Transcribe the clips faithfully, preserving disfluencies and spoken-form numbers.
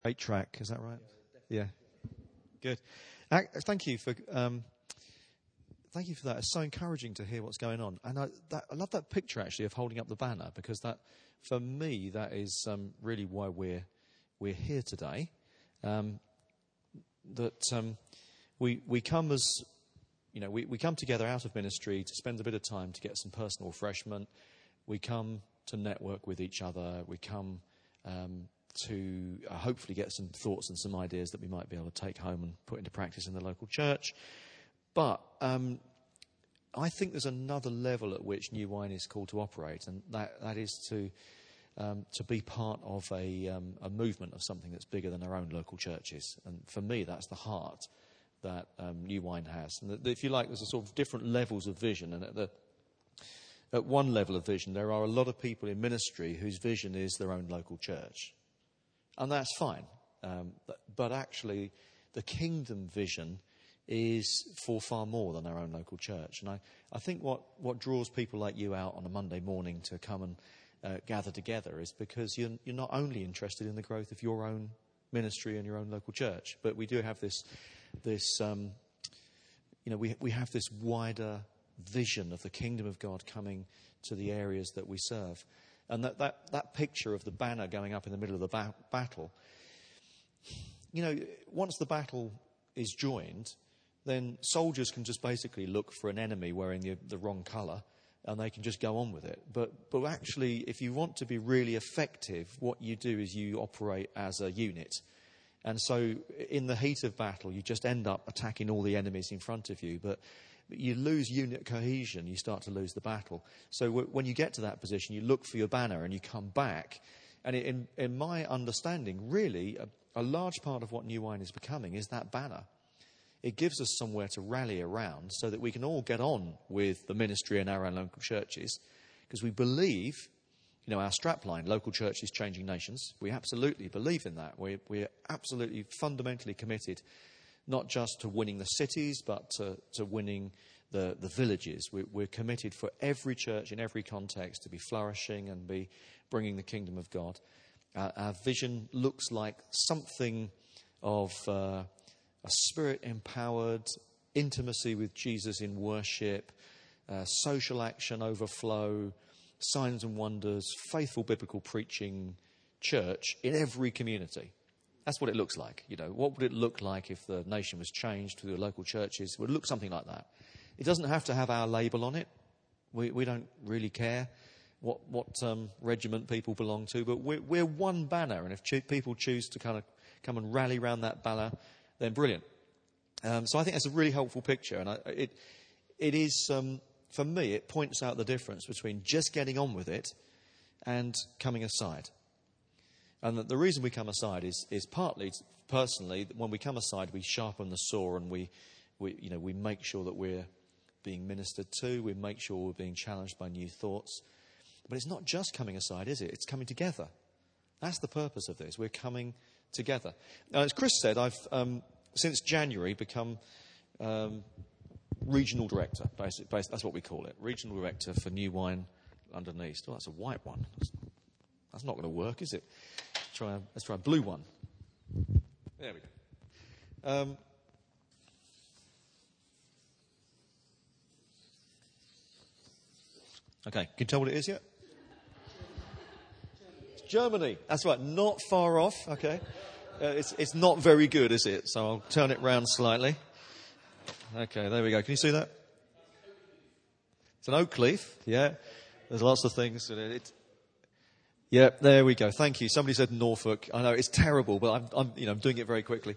Eight track, is that right? Yeah. Good. Uh, Thank you for um, thank you for that. It's so encouraging to hear what's going on, and I, that, I love that picture actually of holding up the banner, because that, for me, that is um, really why we're we're here today. Um, that um, we we come as you know we, we come together out of ministry to spend a bit of time to get some personal refreshment. We come to network with each other. We come um, to uh, hopefully get some thoughts and some ideas that we might be able to take home and put into practice in the local church. But um, I think there's another level at which New Wine is called to operate, and that, that is to um, to be part of a, um, a movement of something that's bigger than our own local churches. And for me, that's the heart that um, New Wine has. And that, if you like, there's a sort of different levels of vision, and at the At one level of vision, there are a lot of people in ministry whose vision is their own local church. And that's fine. Um, but, but actually, the kingdom vision is for far more than our own local church. And I, I think what, what draws people like you out on a Monday morning to come and uh, gather together is because you're, you're not only interested in the growth of your own ministry and your own local church, but we do have this, this um, you know, we we have this wider vision of the kingdom of God coming to the areas that we serve. And that, that, that picture of the banner going up in the middle of the ba- battle, you know, once the battle is joined, then soldiers can just basically look for an enemy wearing the, the wrong colour, and they can just go on with it. But, but actually, if you want to be really effective, what you do is you operate as a unit. And so in the heat of battle, you just end up attacking all the enemies in front of you. But you lose unit cohesion, you start to lose the battle. So w- when you get to that position, you look for your banner and you come back. And in, in my understanding, really, a, a large part of what New Wine is becoming is that banner. It gives us somewhere to rally around so that we can all get on with the ministry in our own local churches. Because we believe, you know, our strapline, local churches changing nations, we absolutely believe in that. We're, we're absolutely fundamentally committed not just to winning the cities, but to, to winning the, the villages. We, we're committed for every church in every context to be flourishing and be bringing the kingdom of God. Uh, our vision looks like something of uh, a spirit-empowered intimacy with Jesus in worship, uh, social action overflow, signs and wonders, faithful biblical preaching church in every community. That's what it looks like. You know, what would it look like if the nation was changed through the local churches? It would look something like that. It doesn't have to have our label on it. We we don't really care what what um, regiment people belong to, but we're, we're one banner. And if cho- people choose to kind of come and rally around that banner, then brilliant. Um, so I think that's a really helpful picture, and I, it it is um, for me. It points out the difference between just getting on with it and coming aside. And the reason we come aside is, is partly, personally, that when we come aside, we sharpen the saw and we, we, you know, we make sure that we're being ministered to. We make sure we're being challenged by new thoughts. But it's not just coming aside, is it? It's coming together. That's the purpose of this. We're coming together. Now, as Chris said, I've um, since January become um, regional director. Basically, that's what we call it. Regional director for New Wine London East. Oh, that's a white one. That's, that's not going to work, is it? Try, let's try a blue one. There we go. Um, okay, can you tell what it is yet? It's Germany. That's right, not far off. Okay, uh, it's it's not very good, is it? So I'll turn it round slightly. Okay, there we go. Can you see that? It's an oak leaf. Yeah, there's lots of things in it. It's, Yeah, there we go. Thank you. Somebody said Norfolk. I know it's terrible, but I'm, I'm you know, I'm doing it very quickly.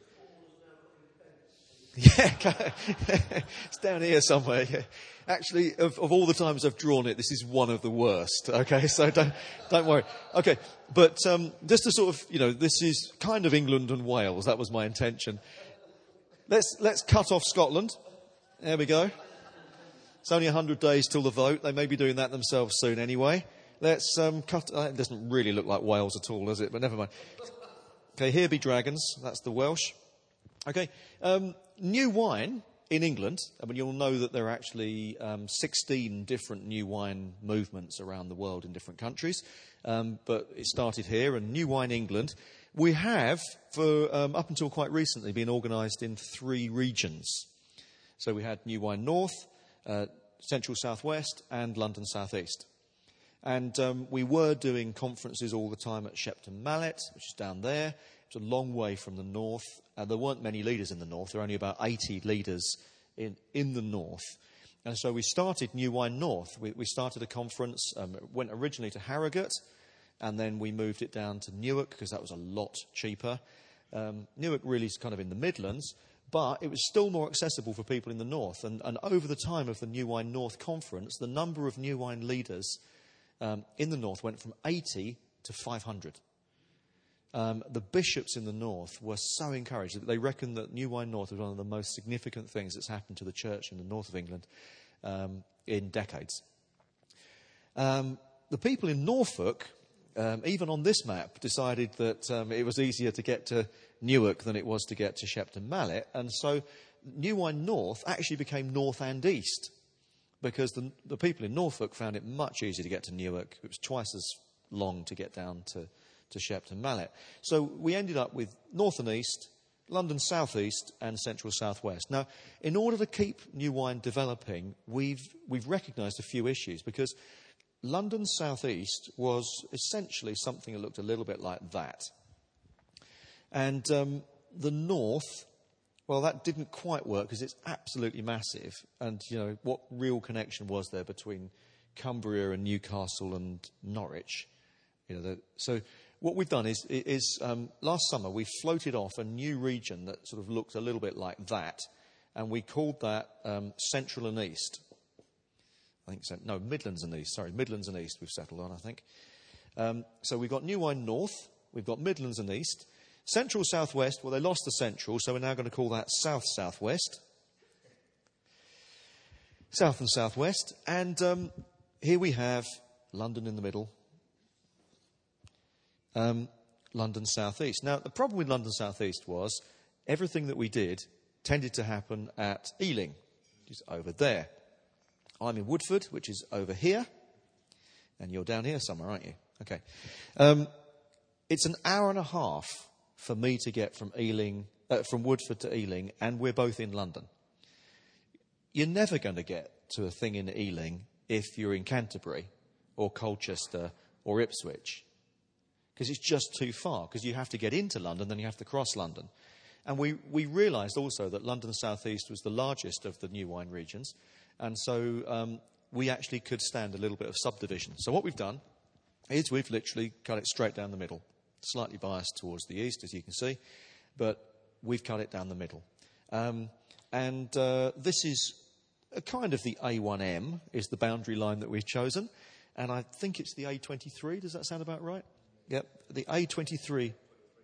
Yeah, it's down here somewhere. Yeah. Actually, of, of all the times I've drawn it, this is one of the worst. Okay, so don't don't worry. Okay, but um, just to sort of, you know, this is kind of England and Wales. That was my intention. Let's let's cut off Scotland. There we go. It's only a hundred days till the vote. They may be doing that themselves soon anyway. Let's um, cut... Uh, it doesn't really look like Wales at all, does it? But never mind. Okay, here be dragons. That's the Welsh. Okay, um, New Wine in England. I mean, you'll know that there are actually um, sixteen different New Wine movements around the world in different countries. Um, but it started here, and New Wine England, We have, for um, up until quite recently, been organised in three regions. So we had New Wine North, uh, Central South West and London South East. And um, we were doing conferences all the time at Shepton Mallet, which is down there. It's a long way from the north. Uh, there weren't many leaders in the north. There were only about eighty leaders in, in the north. And so we started New Wine North. We, we started a conference, um, it went originally to Harrogate, and then we moved it down to Newark because that was a lot cheaper. Um, Newark really is kind of in the Midlands, but it was still more accessible for people in the north. And, and over the time of the New Wine North conference, the number of New Wine leaders um, in the north went from eighty to five hundred. Um, the bishops in the north were so encouraged that they reckoned that New Wine North was one of the most significant things that's happened to the church in the north of England um, in decades. Um, the people in Norfolk, um, even on this map, decided that um, it was easier to get to Newark than it was to get to Shepton Mallet, and so New Wine North actually became North and East, because the, the people in Norfolk found it much easier to get to Newark. It was twice as long to get down to to Shepton Mallet. So we ended up with North and East, London South East and Central South West. Now, in order to keep New Wine developing, we've, we've recognised a few issues, because London South East was essentially something that looked a little bit like that. And um, the North, well, that didn't quite work because it's absolutely massive. And, you know, what real connection was there between Cumbria and Newcastle and Norwich? You know, the, so what we've done is, is um, last summer we floated off a new region that sort of looked a little bit like that, and we called that um, Central and East. I think so. No, Midlands and East. Sorry, Midlands and East we've settled on, I think. Um, so we've got New Wine North, we've got Midlands and East. Central South West, well, they lost the Central, so we're now going to call that South South West. South and South West. And um, here we have London in the middle. Um, London South East. Now, the problem with London South East was everything that we did tended to happen at Ealing, which is over there. I'm in Woodford, which is over here, and you're down here somewhere, aren't you? Okay. Um, it's an hour and a half for me to get from Ealing, uh, from Woodford to Ealing, and we're both in London. You're never going to get to a thing in Ealing if you're in Canterbury or Colchester or Ipswich, because it's just too far, because you have to get into London, then you have to cross London. And we, we realised also that London South East was the largest of the New Wine regions, and so um, we actually could stand a little bit of subdivision. So what we've done is we've literally cut it straight down the middle, slightly biased towards the east, as you can see, but we've cut it down the middle. Um, and uh, this is a kind of the A one M is the boundary line that we've chosen, and I think it's the A twenty-three. Does that sound about right? Yep, the A twenty-three,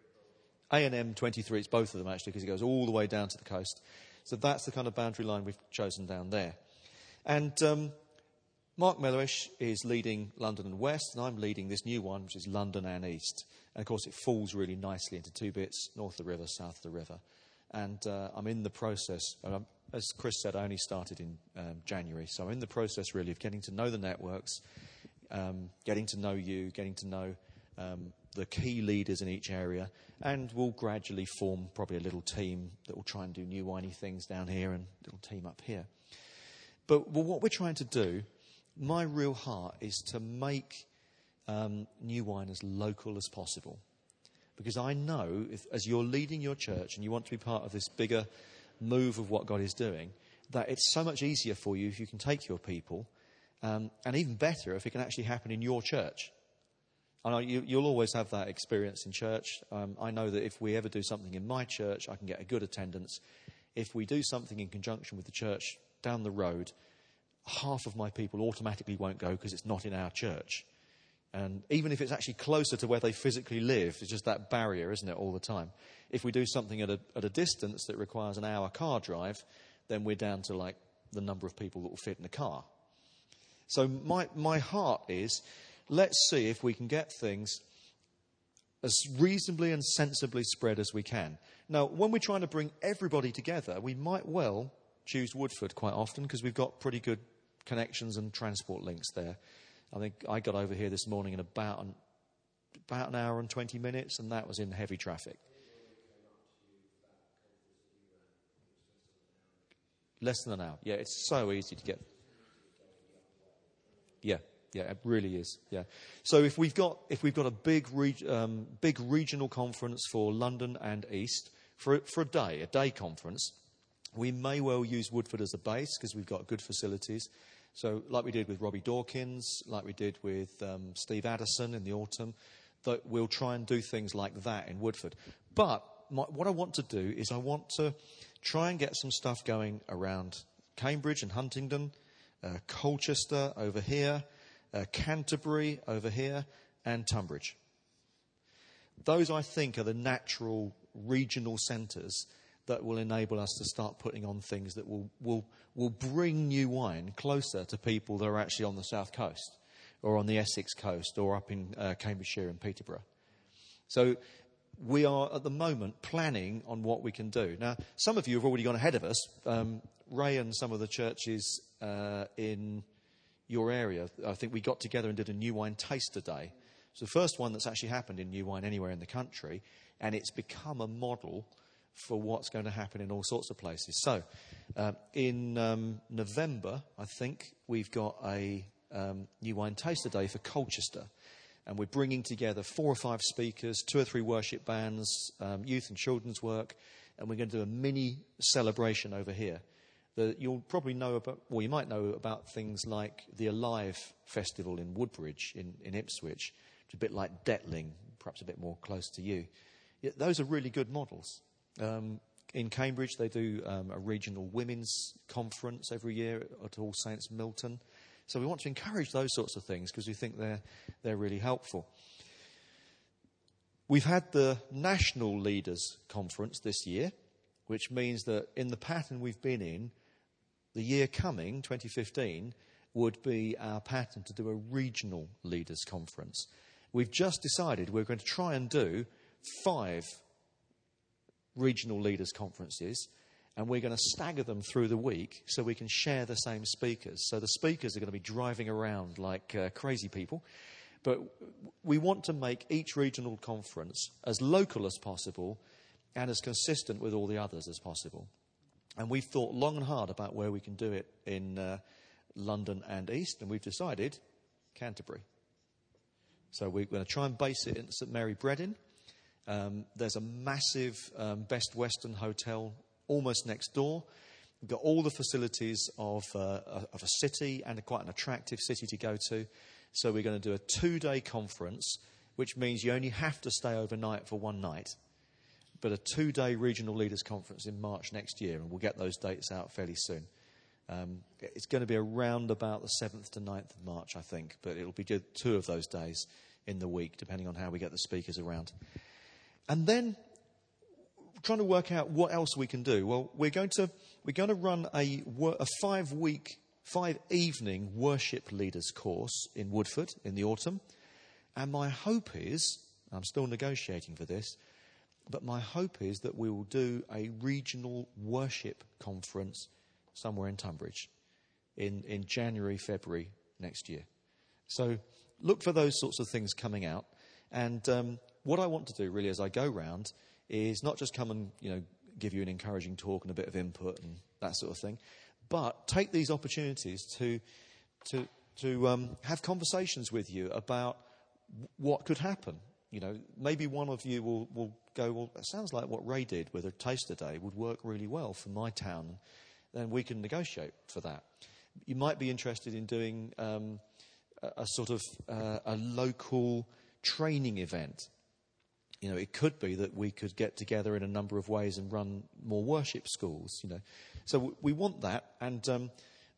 A and M twenty-three, it's both of them actually, because it goes all the way down to the coast. So that's the kind of boundary line we've chosen down there. And um, Mark Mellowish is leading London and West, and I'm leading this new one, which is London and East. And of course it falls really nicely into two bits, north of the river, south of the river. And uh, I'm in the process, um, as Chris said, I only started in um, January, so I'm in the process really of getting to know the networks, um, getting to know you, getting to know Um, the key leaders in each area, and we'll gradually form probably a little team that will try and do new winey things down here and a little team up here. But well, what we're trying to do, my real heart is to make um, New Wine as local as possible. Because I know, if, as you're leading your church and you want to be part of this bigger move of what God is doing, that it's so much easier for you if you can take your people, um, and even better if it can actually happen in your church. I know you, you'll always have that experience in church. Um, I know that if we ever do something in my church, I can get a good attendance. If we do something in conjunction with the church down the road, half of my people automatically won't go because it's not in our church. And even if it's actually closer to where they physically live, it's just that barrier, isn't it, all the time? If we do something at a, at a distance that requires an hour car drive, then we're down to like the number of people that will fit in a car. So my, my heart is, let's see if we can get things as reasonably and sensibly spread as we can. Now, when we're trying to bring everybody together, we might well choose Woodford quite often because we've got pretty good connections and transport links there. I think I got over here this morning in about about an hour and twenty minutes, and that was in heavy traffic. Less than an hour. Yeah, it's so easy to get. Yeah, yeah, it really is. Yeah. So if we've got if we've got a big reg, um, big regional conference for London and East for for a day, a day conference, we may well use Woodford as a base because we've got good facilities. So like we did with Robbie Dawkins, like we did with um, Steve Addison in the autumn, that we'll try and do things like that in Woodford. But my, what I want to do is I want to try and get some stuff going around Cambridge and Huntingdon, uh, Colchester over here, uh, Canterbury over here, and Tunbridge. Those, I think, are the natural regional centres that will enable us to start putting on things that will, will, will bring new wine closer to people that are actually on the south coast or on the Essex coast or up in uh, Cambridgeshire and Peterborough. So we are at the moment planning on what we can do. Now, some of you have already gone ahead of us. Um, Ray and some of the churches uh, in your area, I think we got together and did a new wine taster day. It's the first one that's actually happened in new wine anywhere in the country, and it's become a model for what's going to happen in all sorts of places. So, uh, in um, November, I think, we've got a um, new wine taster day for Colchester. And we're bringing together four or five speakers, two or three worship bands, um, youth and children's work, and we're going to do a mini celebration over here. The, you'll probably know about, well, you might know about things like the Alive Festival in Woodbridge, in, in Ipswich. It's a bit like Detling, perhaps a bit more close to you. Yeah, those are really good models. Um, in Cambridge, they do um, a regional women's conference every year at All Saints Milton. So we want to encourage those sorts of things because we think they're they're really helpful. We've had the National Leaders Conference this year, which means that in the pattern we've been in, the year coming, twenty fifteen, would be our pattern to do a regional leaders conference. We've just decided we're going to try and do five regional leaders conferences, and we're going to stagger them through the week so we can share the same speakers. So the speakers are going to be driving around like uh, crazy people. But we want to make each regional conference as local as possible and as consistent with all the others as possible. And we've thought long and hard about where we can do it in uh, London and East, and we've decided Canterbury. So we're going to try and base it in St Mary Bredin. Um, there's a massive um, Best Western hotel almost next door. We've got all the facilities of, uh, of a city and a, quite an attractive city to go to. So we're going to do a two-day conference, which means you only have to stay overnight for one night. But a two-day regional leaders conference in March next year, and we'll get those dates out fairly soon. Um, it's going to be around about the seventh to ninth of March, I think, but it'll be two of those days in the week, depending on how we get the speakers around. And then trying to work out what else we can do. Well, we're going to we're going to run a a five-week, five-evening worship leaders course in Woodford in the autumn. And my hope is, I'm still negotiating for this, but my hope is that we will do a regional worship conference somewhere in Tunbridge in, in January, February next year. So look for those sorts of things coming out. And um, what I want to do really as I go round is not just come and, you know, give you an encouraging talk and a bit of input and that sort of thing, but take these opportunities to to to um, have conversations with you about what could happen. You know, maybe one of you will, will go, well, it sounds like what Ray did with a taster day would work really well for my town. Then we can negotiate for that. You might be interested in doing um, a, a sort of uh, a local training event. You know, it could be that we could get together in a number of ways and run more worship schools, you know. So we want that. And um,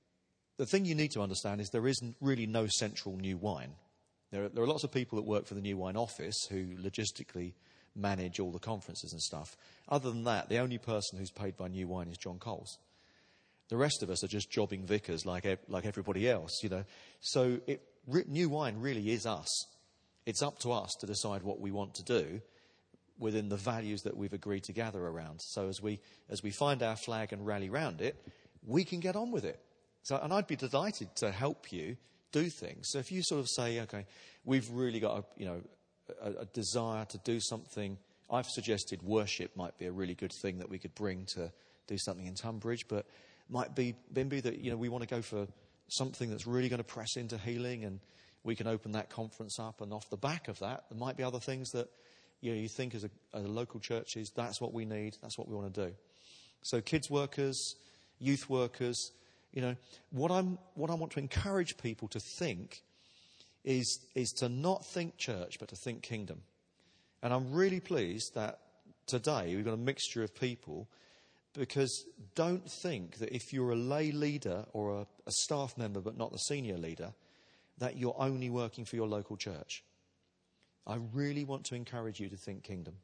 the thing you need to understand is there isn't really no central new wine. There are, there are lots of people that work for the New Wine Office who logistically manage all the conferences and stuff. Other than that, the only person who's paid by New Wine is John Coles. The rest of us are just jobbing vicars like like everybody else, you know. So it, New Wine really is us. It's up to us to decide what we want to do within the values that we've agreed to gather around. So as we as we find our flag and rally round it, we can get on with it. So, and I'd be delighted to help you do things. So if you sort of say, okay, we've really got a, you know, a, a desire to do something. I've suggested worship might be a really good thing that we could bring to do something in Tunbridge, but might be, Bimby, that, you know, we want to go for something that's really going to press into healing, and we can open that conference up, and off the back of that, there might be other things that, you know, you think as a, as a local churches, that's what we need, that's what we want to do. So kids workers, youth workers, you know, what I'm what I want to encourage people to think is is to not think church, but to think kingdom. And I'm really pleased that today we've got a mixture of people, because don't think that if you're a lay leader or a, a staff member but not the senior leader, that you're only working for your local church. I really want to encourage you to think kingdom.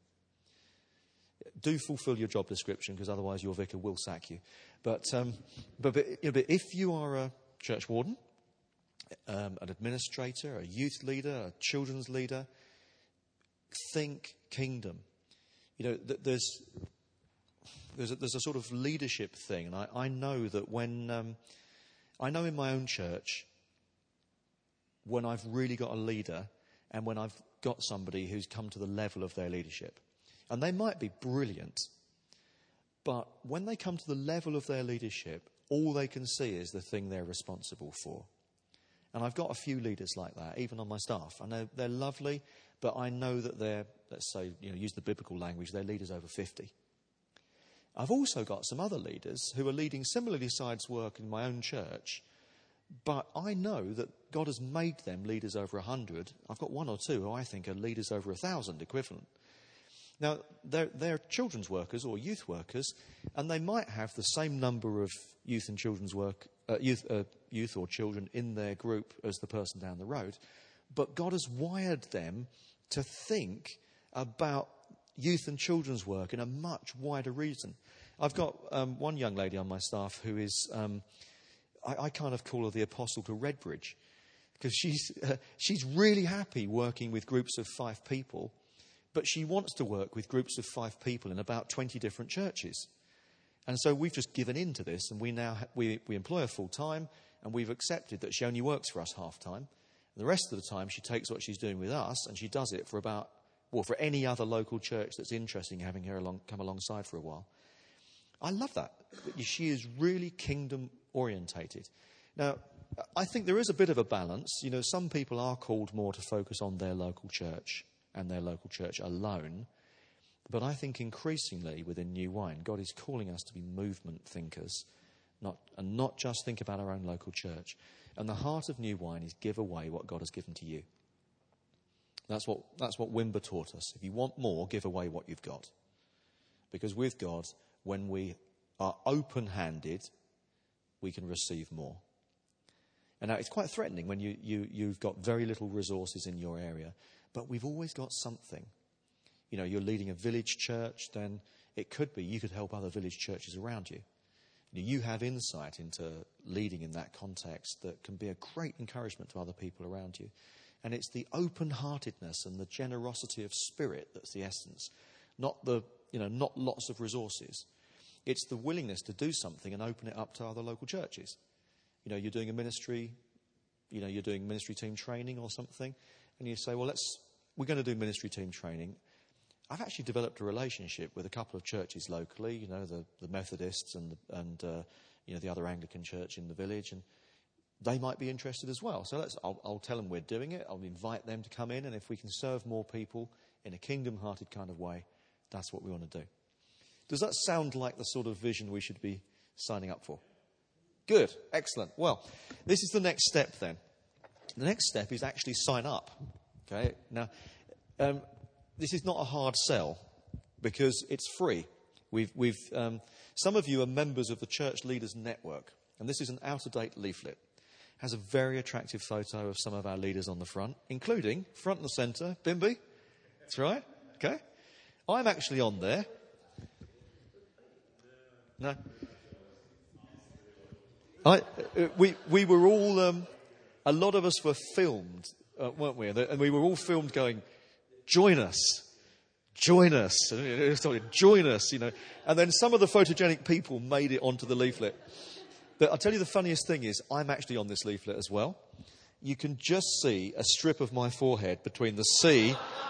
Do fulfill your job description, because otherwise your vicar will sack you. But um, but, but, you know, but if you are a church warden, um, an administrator, a youth leader, a children's leader, think kingdom. You know, th- there's there's a, there's a sort of leadership thing, and I, I know that when um, I know in my own church, when I've really got a leader, and when I've got somebody who's come to the level of their leadership. And they might be brilliant, but when they come to the level of their leadership, all they can see is the thing they're responsible for. And I've got a few leaders like that, even on my staff. I know they're lovely, but I know that they're, let's say, you know, use the biblical language, they're leaders over fifty. I've also got some other leaders who are leading similarly sized work in my own church, but I know that God has made them leaders over a hundred. I've got one or two who I think are leaders over a thousand equivalent. Now, they're, they're children's workers or youth workers, and they might have the same number of youth and children's work, uh, youth, uh, youth or children in their group as the person down the road. But God has wired them to think about youth and children's work in a much wider reason. I've got um, one young lady on my staff who is, um, I, I kind of call her the apostle to Redbridge, because she's uh, she's really happy working with groups of five people. But she wants to work with groups of five people in about twenty different churches. And so we've just given in to this, and we now ha- we, we employ her full-time, and we've accepted that she only works for us half-time. And the rest of the time, she takes what she's doing with us, and she does it for about, well, for any other local church that's interested in having her along, come alongside for a while. I love that. She is really kingdom-orientated. Now, I think there is a bit of a balance. You know, some people are called more to focus on their local church and their local church alone. But I think increasingly within New Wine, God is calling us to be movement thinkers, not and not just think about our own local church. And the heart of New Wine is give away what God has given to you. That's what that's what Wimber taught us. If you want more, give away what you've got. Because with God, when we are open-handed, we can receive more. And now it's quite threatening when you, you, you've got very little resources in your area. But we've always got something. You know, you're leading a village church, then it could be you could help other village churches around you. You know, you have insight into leading in that context that can be a great encouragement to other people around you. And it's the open-heartedness and the generosity of spirit that's the essence, not the, you know, not lots of resources. It's the willingness to do something and open it up to other local churches. You know, you're doing a ministry, you know, you're doing ministry team training or something. And you say, well, let's, we're going to do ministry team training. I've actually developed a relationship with a couple of churches locally, you know, the, the Methodists and, the, and uh, you know, the other Anglican church in the village. And they might be interested as well. So let's, I'll, I'll tell them we're doing it. I'll invite them to come in. And if we can serve more people in a kingdom-hearted kind of way, that's what we want to do. Does that sound like the sort of vision we should be signing up for? Good. Excellent. Well, this is the next step then. The next step is actually sign up. Okay. Now, um, this is not a hard sell because it's free. We've, we've, um, some of you are members of the Church Leaders Network, and this is an out-of-date leaflet. It has a very attractive photo of some of our leaders on the front, including front and centre, Bimby. That's right. Okay. I'm actually on there. No. I, uh, we we were all. Um, A lot of us were filmed, uh, weren't we? And we were all filmed going, join us, join us, join us, you know. And then some of the photogenic people made it onto the leaflet. But I'll tell you the funniest thing is, I'm actually on this leaflet as well. You can just see a strip of my forehead between the C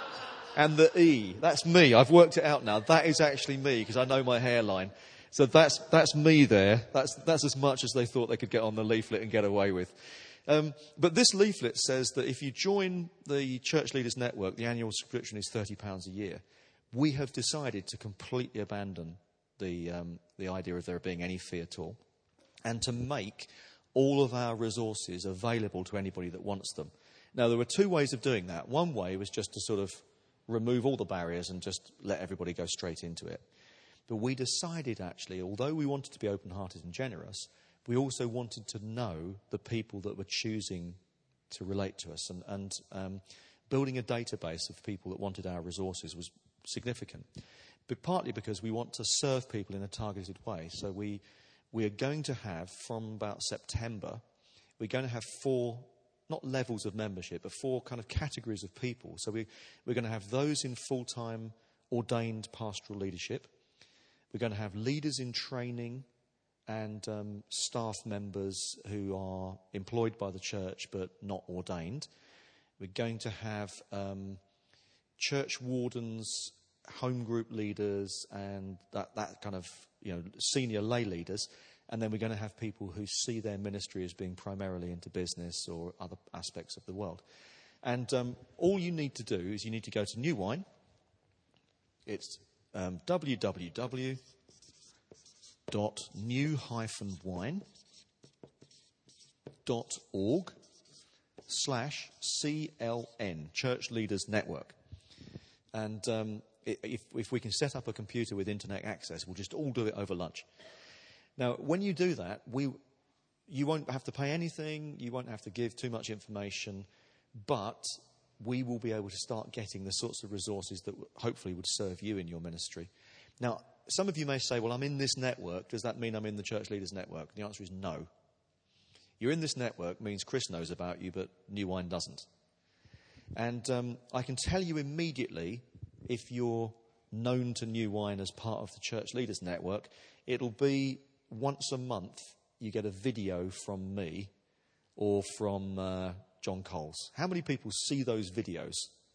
And the E, that's me. I've worked it out now. That is actually me because I know my hairline. So that's that's me there. That's that's as much as they thought they could get on the leaflet and get away with. Um, but this leaflet says that if you join the Church Leaders Network, the annual subscription is thirty pounds a year. We have decided to completely abandon the um, the idea of there being any fee at all, and to make all of our resources available to anybody that wants them. Now, there were two ways of doing that. One way was just to sort of remove all the barriers and just let everybody go straight into it. But we decided, actually, although we wanted to be open-hearted and generous, we also wanted to know the people that were choosing to relate to us. And, and um, building a database of people that wanted our resources was significant. But partly because we want to serve people in a targeted way. So we, we are going to have, from about September, we're going to have four, not levels of membership, but four kind of categories of people. So we, we're going to have those in full-time ordained pastoral leadership. We're going to have leaders in training and um, staff members who are employed by the church but not ordained. We're going to have um, church wardens, home group leaders, and that, that kind of, you know, senior lay leaders. And then we're going to have people who see their ministry as being primarily into business or other aspects of the world. And um, all you need to do is you need to go to New Wine. It's um, w w w dot new dash wine dot org slash C L N, Church Leaders Network. And um, if, if we can set up a computer with internet access, we'll just all do it over lunch. Now, when you do that, we, you won't have to pay anything, you won't have to give too much information, but we will be able to start getting the sorts of resources that hopefully would serve you in your ministry. Now, some of you may say, well, I'm in this network. Does that mean I'm in the Church Leaders Network? The answer is no. You're in this network means Chris knows about you, but New Wine doesn't. And um, I can tell you immediately, if you're known to New Wine as part of the Church Leaders Network, it'll be once a month you get a video from me or from uh, John Coles. How many people see those videos?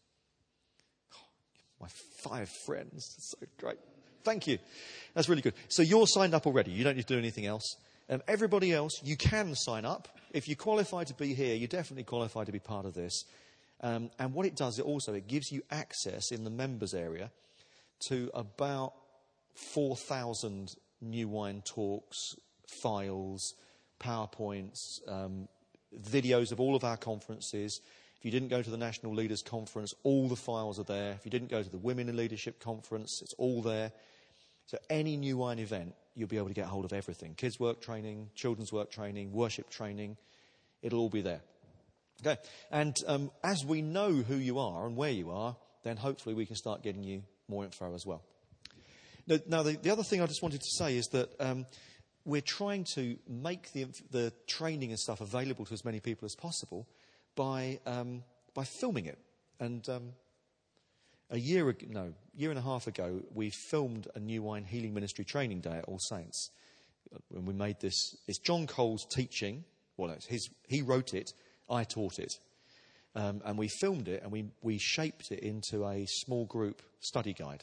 Oh, my five friends. That's so great. Thank you. That's really good. So you're signed up already. You don't need to do anything else. Um, everybody else, you can sign up. If you qualify to be here, you definitely qualify to be part of this. Um, and what it does, it also, it gives you access in the members area to about four thousand New Wine talks, files, PowerPoints, um, videos of all of our conferences. If you didn't go to the National Leaders Conference, all the files are there. If you didn't go to the Women in Leadership Conference, it's all there. So any New Wine event, you'll be able to get hold of everything. Kids work training, children's work training, worship training. It'll all be there. Okay. And um, as we know who you are and where you are, then hopefully we can start getting you more info as well. Now, now the, the other thing I just wanted to say is that um, we're trying to make the, the training and stuff available to as many people as possible by um, by filming it. And um, a year ago, no, year and a half ago, we filmed a New Wine Healing Ministry training day at All Saints. When we made this, it's John Cole's teaching. Well, it's his, he wrote it, I taught it. Um, and we filmed it and we, we shaped it into a small group study guide.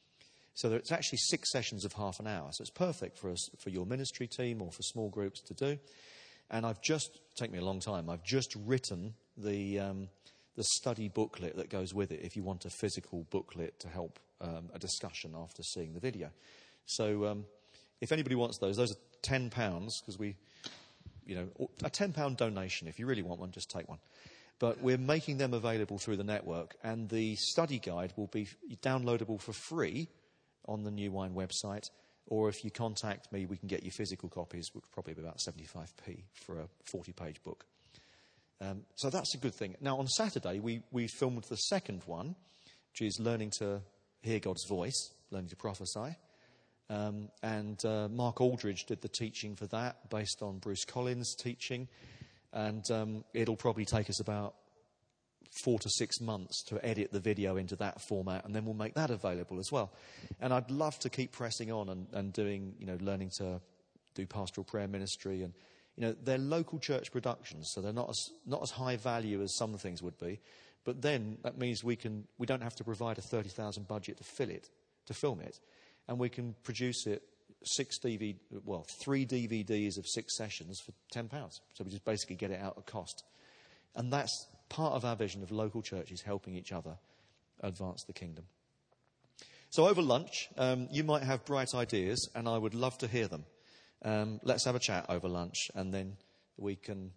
So it's actually six sessions of half an hour. So it's perfect for us, for your ministry team or for small groups to do. And I've just, taken me a long time, I've just written the um, the study booklet that goes with it if you want a physical booklet to help um, a discussion after seeing the video. So um, if anybody wants those, those are ten pounds because we, you know, a ten pound donation. If you really want one, just take one. But we're making them available through the network. And the study guide will be downloadable for free on the New Wine website. Or if you contact me, we can get you physical copies, which would probably be about seventy-five p for a forty page book. Um, so that's a good thing. Now, on Saturday, we, we filmed the second one, which is learning to hear God's voice, learning to prophesy. Um, and uh, Mark Aldridge did the teaching for that, based on Bruce Collins' teaching. And um, it'll probably take us about four to six months to edit the video into that format, and then we'll make that available as well. And I'd love to keep pressing on and, and doing, you know, learning to do pastoral prayer ministry. And, you know, they're local church productions, so they're not as not as high value as some things would be, But then that means we can we don't have to provide a thirty thousand budget to fill it, to film it, and we can produce it six D V D, well, three D V Ds of six sessions for ten pounds. So we just basically get it out of cost. And that's part of our vision of local churches helping each other advance the kingdom. So over lunch, um, you might have bright ideas, and I would love to hear them. Um, let's have a chat over lunch, and then we can,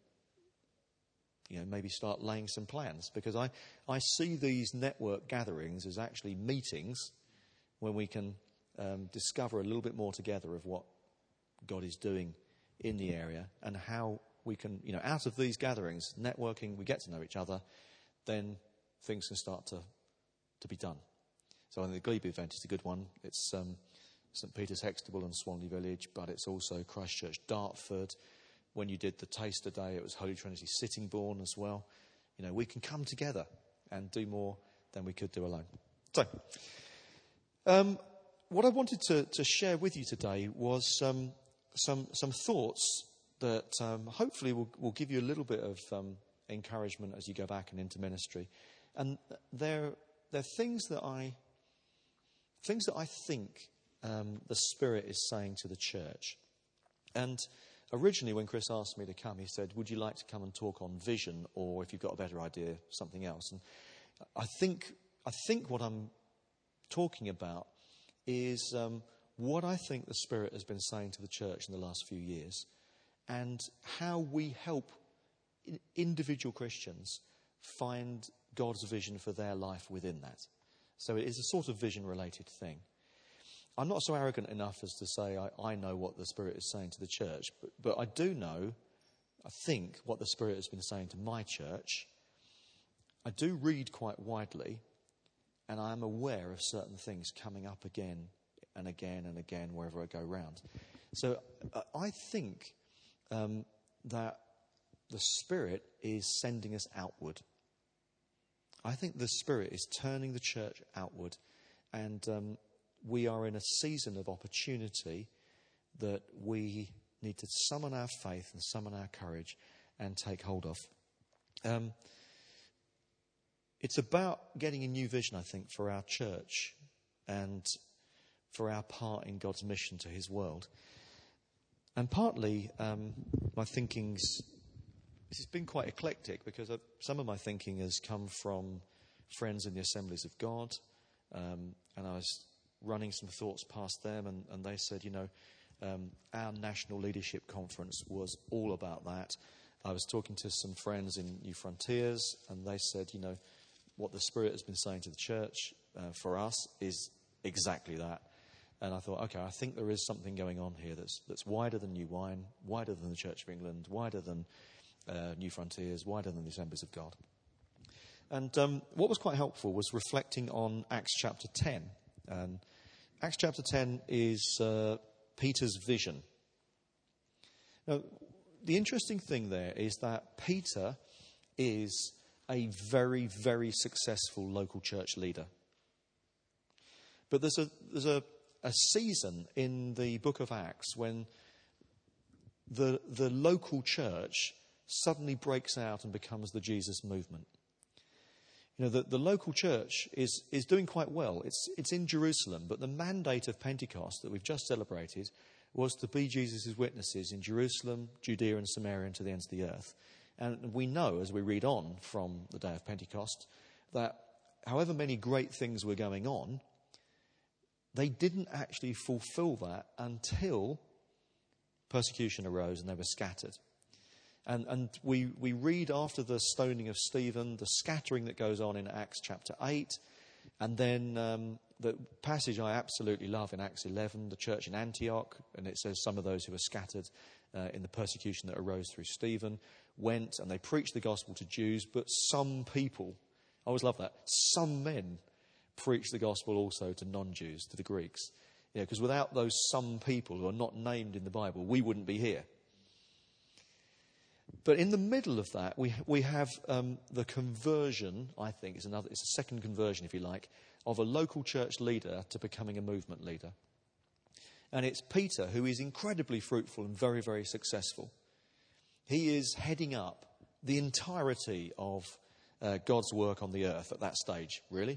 you know, maybe start laying some plans. Because I, I see these network gatherings as actually meetings when we can um, discover a little bit more together of what God is doing in the area, and how we can, you know, out of these gatherings, networking, we get to know each other, then things can start to, to be done. So I think the Glebe event is a good one. It's um, St Peter's Hextable and Swanley Village, but it's also Christchurch Dartford. When you did the Taster Day, it was Holy Trinity Sittingbourne as well. You know, we can come together and do more than we could do alone. So, um, what I wanted to, to share with you today was um, some some thoughts that um, hopefully will, will give you a little bit of um, encouragement as you go back and into ministry. And they're, they're things that I things that I think um, the Spirit is saying to the church. And originally, when Chris asked me to come, he said, would you like to come and talk on vision, or if you've got a better idea, something else? And I think I think what I'm talking about is um, what I think the Spirit has been saying to the church in the last few years, and how we help individual Christians find God's vision for their life within that. So it is a sort of vision-related thing. I'm not so arrogant enough as to say I, I know what the Spirit is saying to the church, but, but I do know, I think, what the Spirit has been saying to my church. I do read quite widely, and I am aware of certain things coming up again and again and again wherever I go round. So uh, I think um, that the Spirit is sending us outward. I think the Spirit is turning the church outward, and um, we are in a season of opportunity that we need to summon our faith and summon our courage and take hold of. Um, it's about getting a new vision, I think, for our church and for our part in God's mission to his world. And partly um, my thinking's This has been quite eclectic, because some of my thinking has come from friends in the Assemblies of God, um, and I was running some thoughts past them, and, and they said, you know, um, our National Leadership Conference was all about that. I was talking to some friends in New Frontiers, and they said, you know, what the Spirit has been saying to the church uh, for us is exactly that. And I thought, okay, I think there is something going on here that's that's wider than New Wine, wider than the Church of England, wider than Uh, New Frontiers, wider than the Assemblies of God. And um, what was quite helpful was reflecting on Acts chapter ten. And Acts chapter ten is uh, Peter's vision. Now, the interesting thing there is that Peter is a very, very successful local church leader. But there's a there's a, a season in the book of Acts when the the local church suddenly breaks out and becomes the Jesus movement. You know, the, the local church is, is doing quite well. It's, it's in Jerusalem, but the mandate of Pentecost that we've just celebrated was to be Jesus' witnesses in Jerusalem, Judea and Samaria, and to the ends of the earth. And we know, as we read on from the day of Pentecost, that however many great things were going on, they didn't actually fulfill that until persecution arose and they were scattered. And, and we, we read after the stoning of Stephen, the scattering that goes on in Acts chapter eight. And then um, the passage I absolutely love in Acts eleven, the church in Antioch. And it says some of those who were scattered uh, in the persecution that arose through Stephen went and they preached the gospel to Jews. But some people, I always love that, some men preached the gospel also to non-Jews, to the Greeks. Yeah, because without those some people who are not named in the Bible, we wouldn't be here. But in the middle of that, we we have um, the conversion, I think, is another. It's a second conversion, if you like, of a local church leader to becoming a movement leader. And it's Peter, who is incredibly fruitful and very, very successful. He is heading up the entirety of uh, God's work on the earth at that stage. Really?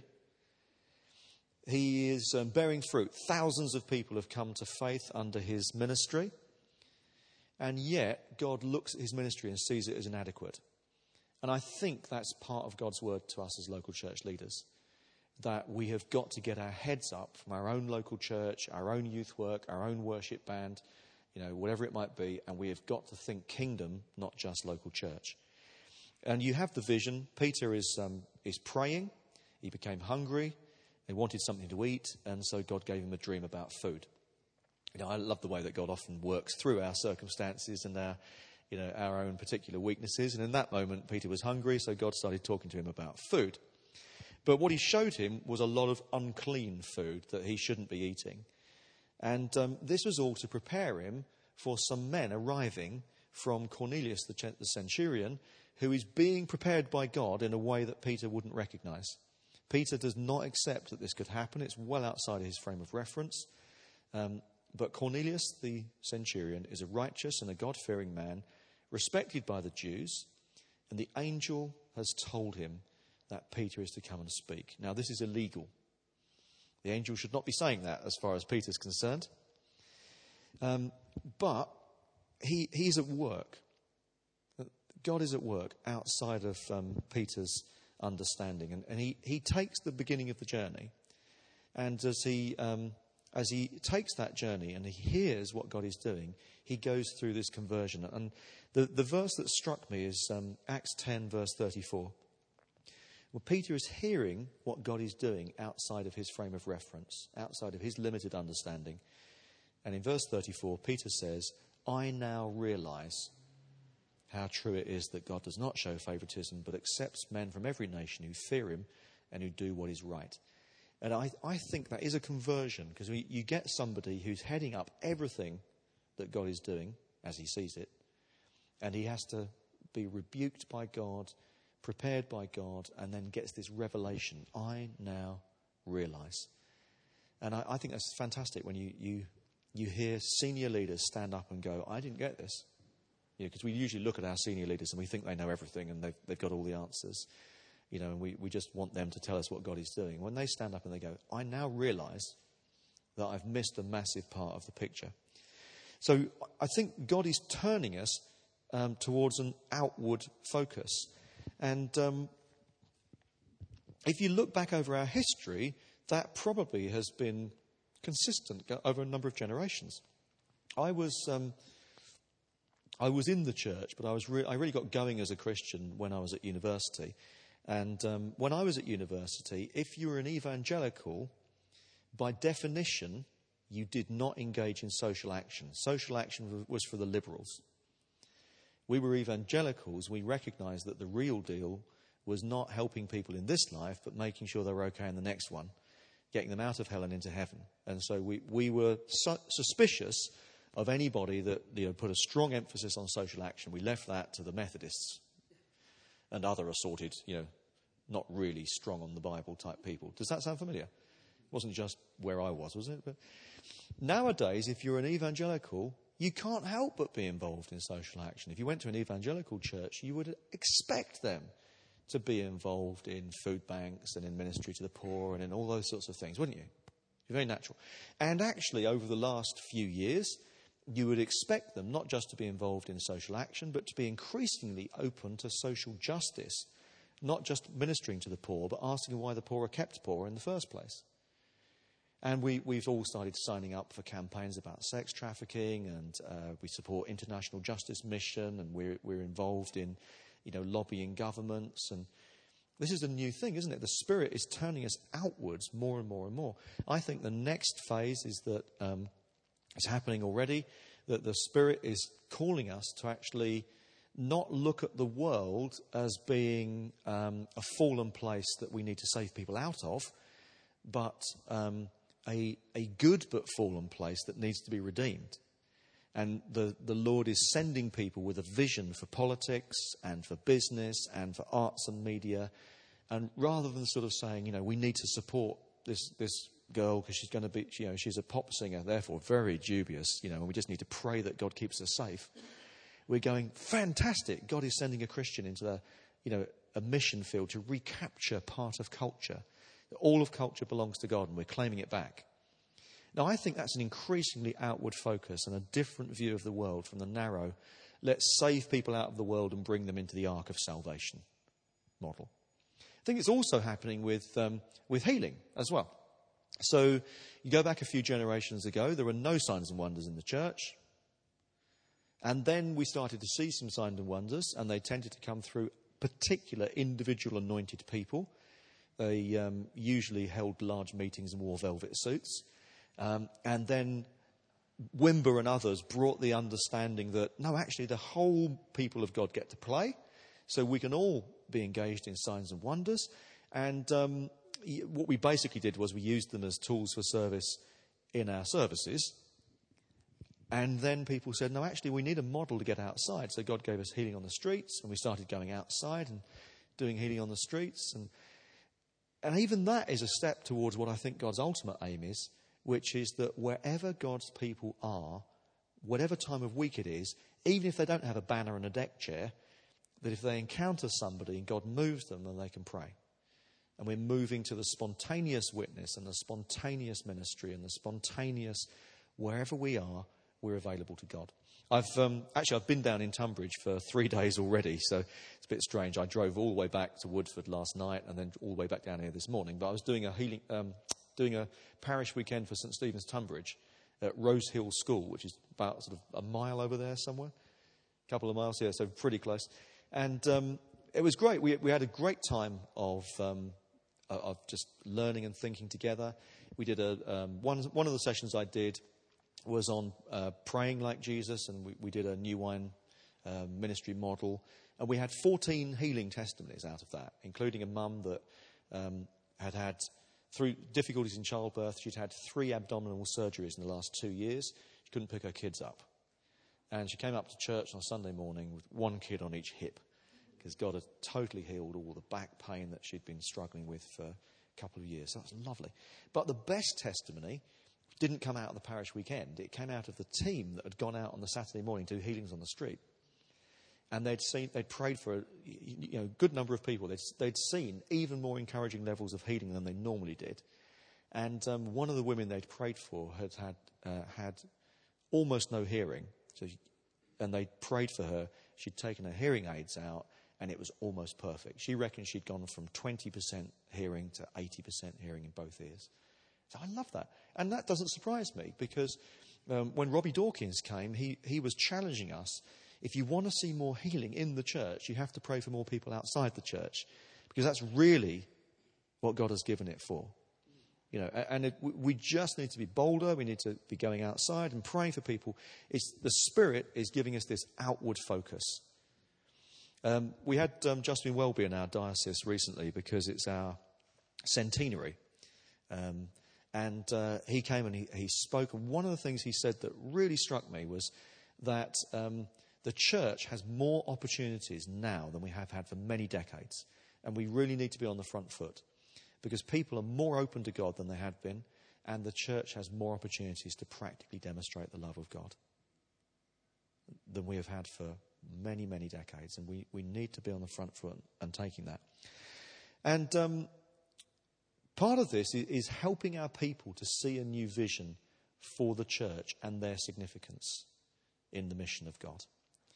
He is um, bearing fruit. Thousands of people have come to faith under his ministry. And yet, God looks at his ministry and sees it as inadequate. And I think that's part of God's word to us as local church leaders. That we have got to get our heads up from our own local church, our own youth work, our own worship band, you know, whatever it might be. And we have got to think kingdom, not just local church. And you have the vision. Peter is um, is praying. He became hungry. He wanted something to eat. And so God gave him a dream about food. You know, I love the way that God often works through our circumstances and our, you know, our own particular weaknesses. And in that moment, Peter was hungry, so God started talking to him about food. But what he showed him was a lot of unclean food that he shouldn't be eating. And um, this was all to prepare him for some men arriving from Cornelius, the, the centurion, who is being prepared by God in a way that Peter wouldn't recognize. Peter does not accept that this could happen. It's well outside of his frame of reference. Um, but Cornelius, the centurion, is a righteous and a God-fearing man, respected by the Jews, and the angel has told him that Peter is to come and speak. Now, this is illegal. The angel should not be saying that as far as Peter's concerned. Um, but he he's at work. God is at work outside of um, Peter's understanding. And, and he, he takes the beginning of the journey. And as he um, as he takes that journey and he hears what God is doing, he goes through this conversion. And the, the verse that struck me is um, Acts ten, verse thirty-four. Well, Peter is hearing what God is doing outside of his frame of reference, outside of his limited understanding. And in verse thirty-four, Peter says, I now realize how true it is that God does not show favoritism, but accepts men from every nation who fear him and who do what is right. And I, I think that is a conversion, because you get somebody who's heading up everything that God is doing as he sees it, and he has to be rebuked by God, prepared by God, and then gets this revelation. I now realize. And I, I think that's fantastic when you, you, you hear senior leaders stand up and go, I didn't get this. You know, because we usually look at our senior leaders and we think they know everything and they've, they've got all the answers. You know, and we, we just want them to tell us what God is doing. When they stand up and they go, I now realize that I've missed a massive part of the picture. So I think God is turning us um, towards an outward focus. And um, if you look back over our history, that probably has been consistent over a number of generations. I was um, I was in the church, but I was re- I really got going as a Christian when I was at university. And um, when I was at university, if you were an evangelical, by definition, you did not engage in social action. Social action was for the liberals. We were evangelicals. We recognised that the real deal was not helping people in this life, but making sure they were okay in the next one, getting them out of hell and into heaven. And so we, we were su- suspicious of anybody that, you know, put a strong emphasis on social action. We left that to the Methodists and other assorted, you know, not really strong on the Bible type people. Does that sound familiar? It wasn't just where I was, was it? But nowadays, if you're an evangelical, you can't help but be involved in social action. If you went to an evangelical church, you would expect them to be involved in food banks and in ministry to the poor and in all those sorts of things, wouldn't you? It's very natural. And actually, over the last few years, you would expect them not just to be involved in social action, but to be increasingly open to social justice, not just ministering to the poor, but asking why the poor are kept poor in the first place. And we, we've all started signing up for campaigns about sex trafficking, and uh, we support International Justice Mission, and we're, we're involved in, you know, lobbying governments. And this is a new thing, isn't it? The Spirit is turning us outwards more and more and more. I think the next phase is that um, it's happening already, that the Spirit is calling us to actually not look at the world as being um, a fallen place that we need to save people out of, but um, a, a good but fallen place that needs to be redeemed. And the, the Lord is sending people with a vision for politics and for business and for arts and media. And rather than sort of saying, you know, we need to support this this girl because she's going to be, you know, she's a pop singer, therefore very dubious, you know, and we just need to pray that God keeps her safe. We're going, fantastic, God is sending a Christian into the, you know, a mission field to recapture part of culture. All of culture belongs to God and we're claiming it back. Now, I think that's an increasingly outward focus and a different view of the world from the narrow, let's save people out of the world and bring them into the ark of salvation model. I think it's also happening with um, with healing as well. So you go back a few generations ago, there were no signs and wonders in the church. And then we started to see some signs and wonders, and they tended to come through particular individual anointed people. They um, usually held large meetings and wore velvet suits. Um, and then Wimber and others brought the understanding that, no, actually the whole people of God get to play. So we can all be engaged in signs and wonders. And um, what we basically did was we used them as tools for service in our services. And then people said, no, actually, we need a model to get outside. So God gave us healing on the streets, and we started going outside and doing healing on the streets. And, and even that is a step towards what I think God's ultimate aim is, which is that wherever God's people are, whatever time of week it is, even if they don't have a banner and a deck chair, that if they encounter somebody and God moves them, then they can pray. And we're moving to the spontaneous witness and the spontaneous ministry and the spontaneous, wherever we are, we're available to God. I've um, actually I've been down in Tunbridge for three days already, so it's a bit strange. I drove all the way back to Woodford last night and then all the way back down here this morning. But I was doing a healing, um, doing a parish weekend for St Stephen's Tunbridge at Rose Hill School, which is about sort of a mile over there somewhere, a couple of miles here, so pretty close. And um, it was great. We we had a great time of um, of just learning and thinking together. We did a um, one one of the sessions I did was on uh, praying like Jesus, and we, we did a New Wine uh, ministry model. And we had fourteen healing testimonies out of that, including a mum that um, had had, through difficulties in childbirth, she'd had three abdominal surgeries in the last two years. She couldn't pick her kids up. And she came up to church on a Sunday morning with one kid on each hip, because God had totally healed all the back pain that she'd been struggling with for a couple of years. So that was lovely. But the best testimony didn't come out of the parish weekend. It came out of the team that had gone out on the Saturday morning to do healings on the street. And they'd seen, they'd prayed for a you know, good number of people. They'd, they'd seen even more encouraging levels of healing than they normally did. And um, one of the women they'd prayed for had had, uh, had almost no hearing. So, she, and they prayed for her. She'd taken her hearing aids out, and it was almost perfect. She reckoned she'd gone from twenty percent hearing to eighty percent hearing in both ears. So I love that. And that doesn't surprise me, because um, when Robbie Dawkins came, he, he was challenging us. If you want to see more healing in the church, you have to pray for more people outside the church, because that's really what God has given it for. You know, and it, we just need to be bolder. We need to be going outside and praying for people. It's, the Spirit is giving us this outward focus. Um, we had um, Justin Welby in our diocese recently because it's our centenary. Um, and uh, he came and he, he spoke. And one of the things he said that really struck me was that um, the church has more opportunities now than we have had for many decades. And we really need to be on the front foot, because people are more open to God than they had been, and the church has more opportunities to practically demonstrate the love of God than we have had for many, many decades. And we, we need to be on the front foot and taking that. And um, part of this is, is helping our people to see a new vision for the church and their significance in the mission of God.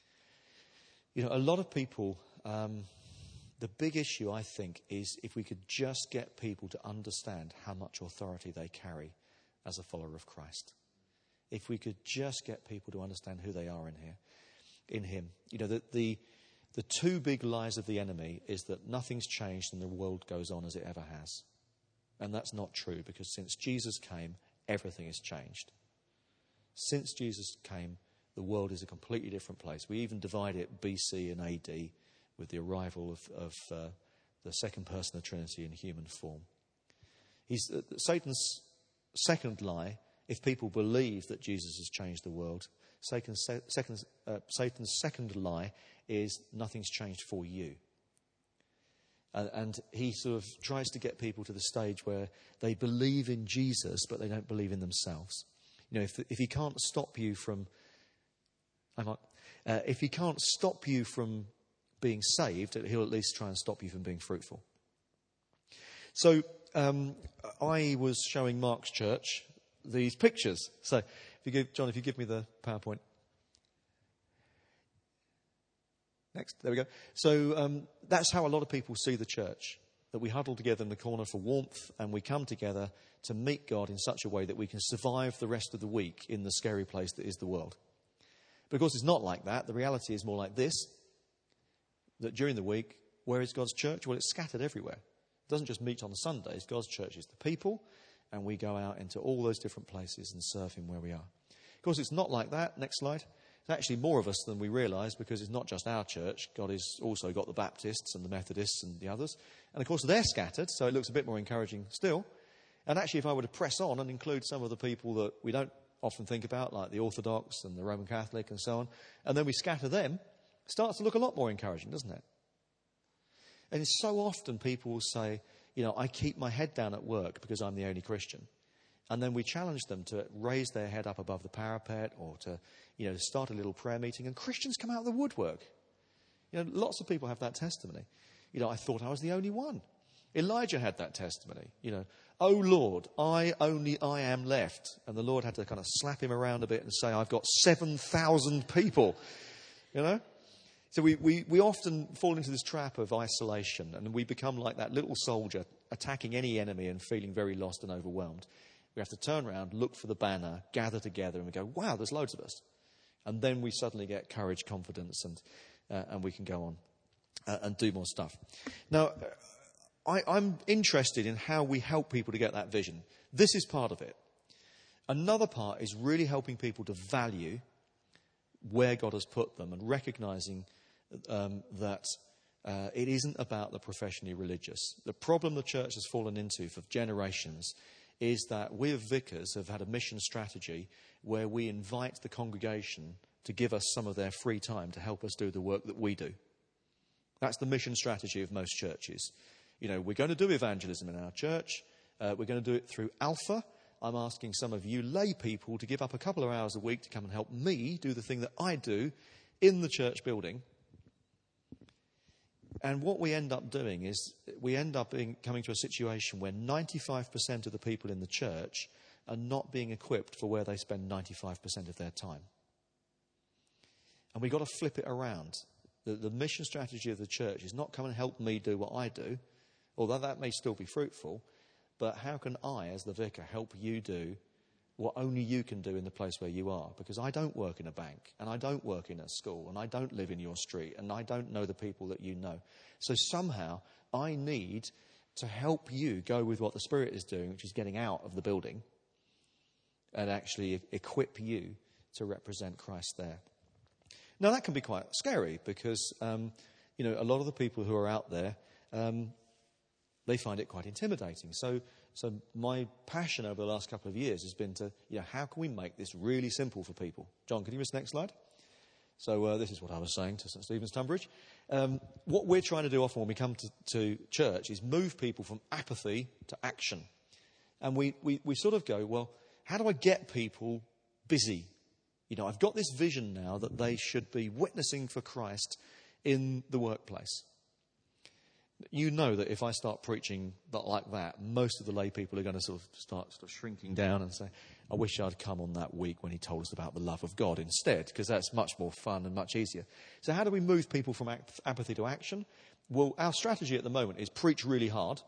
You know, a lot of people... Um, The big issue, I think, is if we could just get people to understand how much authority they carry as a follower of Christ. If we could just get people to understand who they are in here, in Him. You know, the, the, the two big lies of the enemy is that nothing's changed and the world goes on as it ever has. And that's not true, because since Jesus came, everything has changed. Since Jesus came, the world is a completely different place. We even divide it B C and A D. With the arrival of, of uh, the second person of the Trinity in human form. He's, uh, Satan's second lie, if people believe that Jesus has changed the world, Satan's, se- second, uh, Satan's second lie is nothing's changed for you. Uh, and he sort of tries to get people to the stage where they believe in Jesus, but they don't believe in themselves. You know, if, if he can't stop you from... I might, uh, if he can't stop you from... being saved, he'll at least try and stop you from being fruitful. So um, I was showing Mark's church these pictures. So, if you give, John, if you give me the PowerPoint. Next, there we go. So um, that's how a lot of people see the church, that we huddle together in the corner for warmth and we come together to meet God in such a way that we can survive the rest of the week in the scary place that is the world. But of course, it's not like that. The reality is more like this, that during the week, where is God's church? Well, it's scattered everywhere. It doesn't just meet on Sundays. God's church is the people, and we go out into all those different places and serve him where we are. Of course, it's not like that. Next slide. There's actually more of us than we realise, because it's not just our church. God has also got the Baptists and the Methodists and the others. And of course, they're scattered, so it looks a bit more encouraging still. And actually, if I were to press on and include some of the people that we don't often think about, like the Orthodox and the Roman Catholic and so on, and then we scatter them, it starts to look a lot more encouraging, doesn't it? And so often people will say, you know, I keep my head down at work because I'm the only Christian. And then we challenge them to raise their head up above the parapet, or to, you know, start a little prayer meeting. And Christians come out of the woodwork. You know, lots of people have that testimony. You know, I thought I was the only one. Elijah had that testimony. You know, oh Lord, I only I am left. And the Lord had to kind of slap him around a bit and say, I've got seven thousand people. You know? So we, we, we often fall into this trap of isolation, and we become like that little soldier attacking any enemy and feeling very lost and overwhelmed. We have to turn around, look for the banner, gather together, and we go, wow, there's loads of us. And then we suddenly get courage, confidence, and uh, and we can go on uh, and do more stuff. Now, I, I'm interested in how we help people to get that vision. This is part of it. Another part is really helping people to value where God has put them, and recognising um, that uh, it isn't about the professionally religious. The problem the church has fallen into for generations is that we as vicars have had a mission strategy where we invite the congregation to give us some of their free time to help us do the work that we do. That's the mission strategy of most churches. You know, we're going to do evangelism in our church. Uh, we're going to do it through Alpha. I'm asking some of you lay people to give up a couple of hours a week to come and help me do the thing that I do in the church building. And what we end up doing is we end up being, coming to a situation where ninety-five percent of the people in the church are not being equipped for where they spend ninety-five percent of their time. And we've got to flip it around. The, the mission strategy of the church is not come and help me do what I do, although that may still be fruitful, but how can I, as the vicar, help you do what only you can do in the place where you are? Because I don't work in a bank, and I don't work in a school, and I don't live in your street, and I don't know the people that you know. So somehow I need to help you go with what the Spirit is doing, which is getting out of the building, and actually equip you to represent Christ there. Now that can be quite scary, because um, you know, a lot of the people who are out there, um, they find it quite intimidating. So so my passion over the last couple of years has been to, you know, how can we make this really simple for people? John, can you miss the next slide? So uh, this is what I was saying to St Stephen's, Tunbridge. Um, what we're trying to do often when we come to, to church is move people from apathy to action. And we, we, we sort of go, well, how do I get people busy? You know, I've got this vision now that they should be witnessing for Christ in the workplace. You know that if I start preaching like that, most of the lay people are going to sort of start, start shrinking down and say, I wish I'd come on that week when he told us about the love of God instead, because that's much more fun and much easier. So how do we move people from apathy to action? Well, our strategy at the moment is preach really hard.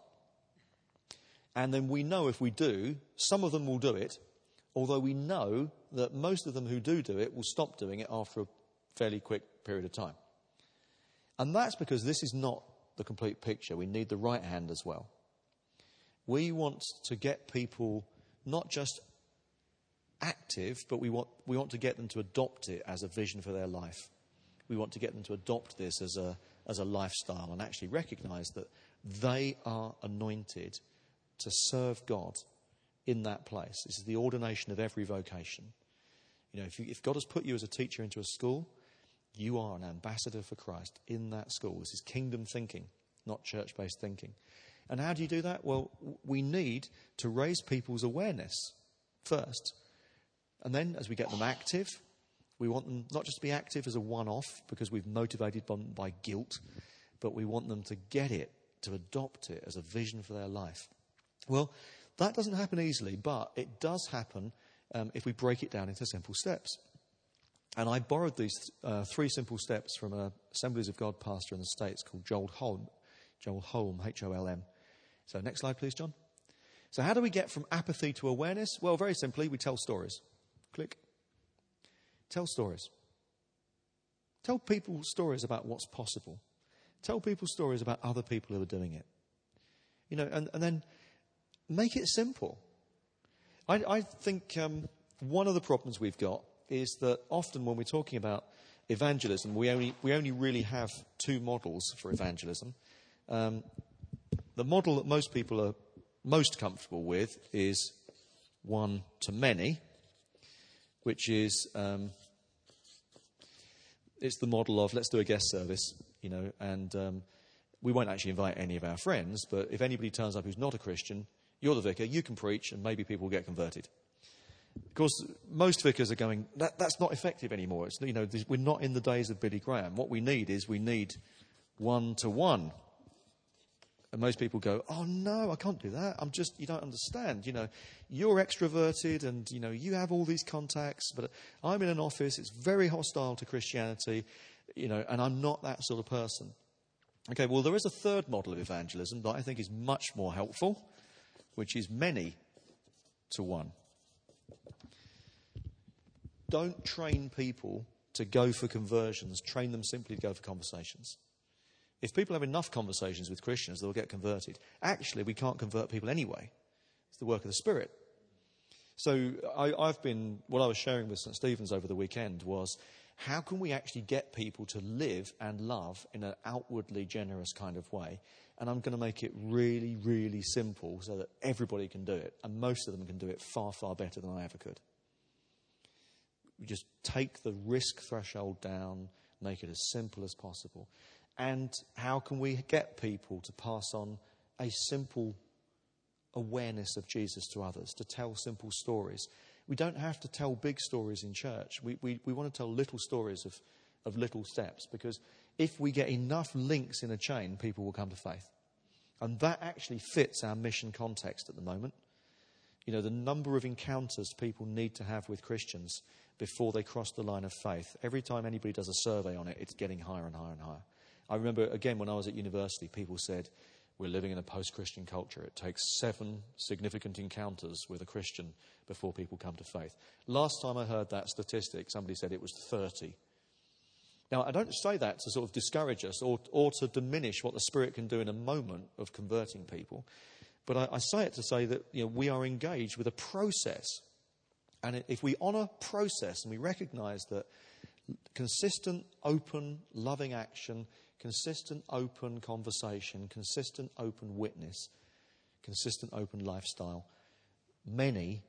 And then we know if we do, some of them will do it, although we know that most of them who do do it will stop doing it after a fairly quick period of time. And that's because this is not the complete picture. We need the right hand as well. We want to get people not just active, but we want we want to get them to adopt it as a vision for their life. We want to get them to adopt this as a as a lifestyle and actually recognise that they are anointed to serve God in that place. This is the ordination of every vocation. You know, if, you, if God has put you as a teacher into a school, you are an ambassador for Christ in that school. This is kingdom thinking, not church-based thinking. And how do you do that? Well, we need to raise people's awareness first. And then as we get them active, We want them not just to be active as a one-off because we've motivated them by guilt, but we want them to get it, to adopt it as a vision for their life. Well, that doesn't happen easily, but it does happen um, if we break it down into simple steps. And I borrowed these uh, three simple steps from an Assemblies of God pastor in the States called Joel Holm, Joel Holm, H O L M. So next slide, please, John. So how do we get from apathy to awareness? Well, very simply, we tell stories. Click. Tell stories. Tell people stories about what's possible. Tell people stories about other people who are doing it. You know, and, and then make it simple. I, I think um, one of the problems we've got is that often when we're talking about evangelism, we only we only really have two models for evangelism. Um, the model that most people are most comfortable with is one to many, which is um, it's the model of let's do a guest service, you know, and um, we won't actually invite any of our friends, but if anybody turns up who's not a Christian, you're the vicar, you can preach, and maybe people will get converted. Of course, most vicars are going, that, that's not effective anymore. It's, you know, we're not in the days of Billy Graham. What we need is we need one-to-one. And most people go, oh, no, I can't do that. I'm just, you don't understand. You know, you're extroverted and, you know, you have all these contacts, but I'm in an office. It's very hostile to Christianity, you know, and I'm not that sort of person. Okay, well, there is a third model of evangelism that I think is much more helpful, which is many to one. Don't train people to go for conversions. Train them simply to go for conversations. If people have enough conversations with Christians, they'll get converted. Actually, we can't convert people anyway. It's the work of the Spirit. So I, I've been, what I was sharing with Saint Stephen's over the weekend was, how can we actually get people to live and love in an outwardly generous kind of way? And I'm going to make it really, really simple so that everybody can do it. And most of them can do it far, far better than I ever could. We just take the risk threshold down, make it as simple as possible. And how can we get people to pass on a simple awareness of Jesus to others, to tell simple stories? We don't have to tell big stories in church. We, we, we want to tell little stories of, of little steps, because if we get enough links in a chain, people will come to faith. And that actually fits our mission context at the moment. You know, the number of encounters people need to have with Christians before they cross the line of faith. Every time anybody does a survey on it, it's getting higher and higher and higher. I remember, again, when I was at university, people said, we're living in a post-Christian culture. It takes seven significant encounters with a Christian before people come to faith. Last time I heard that statistic, somebody said it was thirty. Now, I don't say that to sort of discourage us or, or to diminish what the Spirit can do in a moment of converting people. But I, I say it to say that, you know, we are engaged with a process. And if we honour process and we recognise that consistent, open, loving action, consistent, open conversation, consistent, open witness, consistent, open lifestyle, many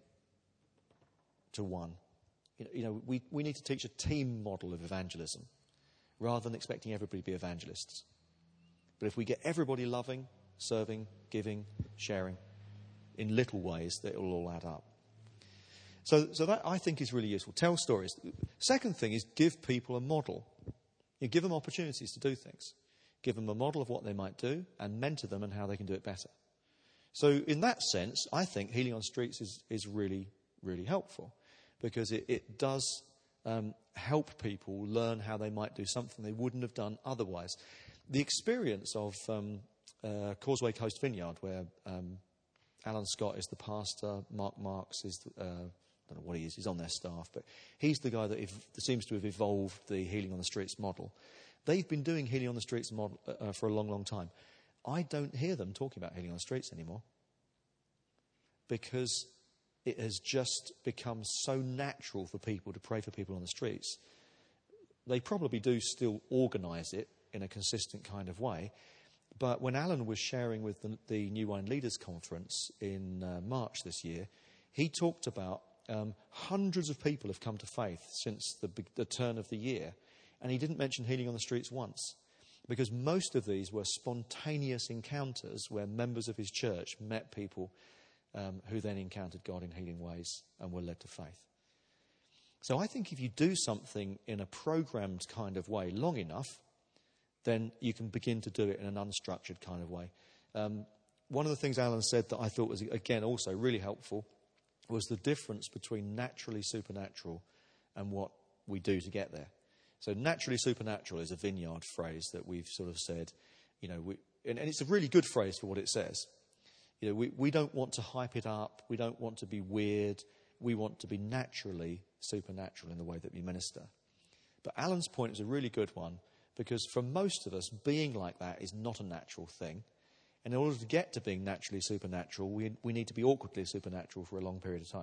to one. You know, you know we, we need to teach a team model of evangelism rather than expecting everybody to be evangelists. But if we get everybody loving, serving, giving, sharing in little ways, that it will all add up. So, so that, I think, is really useful. Tell stories. Second thing is give people a model. You give them opportunities to do things. Give them a model of what they might do and mentor them and how they can do it better. So in that sense, I think Healing on Streets is, is really, really helpful, because it, it does um, help people learn how they might do something they wouldn't have done otherwise. The experience of um, uh, Causeway Coast Vineyard, where um, Alan Scott is the pastor, Mark Marks is the, uh, I don't know what he is, he's on their staff, but he's the guy that, if, that seems to have evolved the Healing on the Streets model. They've been doing Healing on the Streets model, uh, for a long, long time. I don't hear them talking about Healing on the Streets anymore, because it has just become so natural for people to pray for people on the streets. They probably do still organise it in a consistent kind of way, but when Alan was sharing with the, the New Wine Leaders Conference in uh, March this year, he talked about Um, hundreds of people have come to faith since the, the turn of the year. And he didn't mention Healing on the Streets once, because most of these were spontaneous encounters where members of his church met people um, who then encountered God in healing ways and were led to faith. So I think if you do something in a programmed kind of way long enough, then you can begin to do it in an unstructured kind of way. Um, one of the things Alan said that I thought was, again, also really helpful was the difference between naturally supernatural and what we do to get there. So naturally supernatural is a Vineyard phrase that we've sort of said, you know, we, and, and it's a really good phrase for what it says. You know, we, we don't want to hype it up. We don't want to be weird. We want to be naturally supernatural in the way that we minister. But Alan's point is a really good one, because for most of us, being like that is not a natural thing. And in order to get to being naturally supernatural, we, we need to be awkwardly supernatural for a long period of time.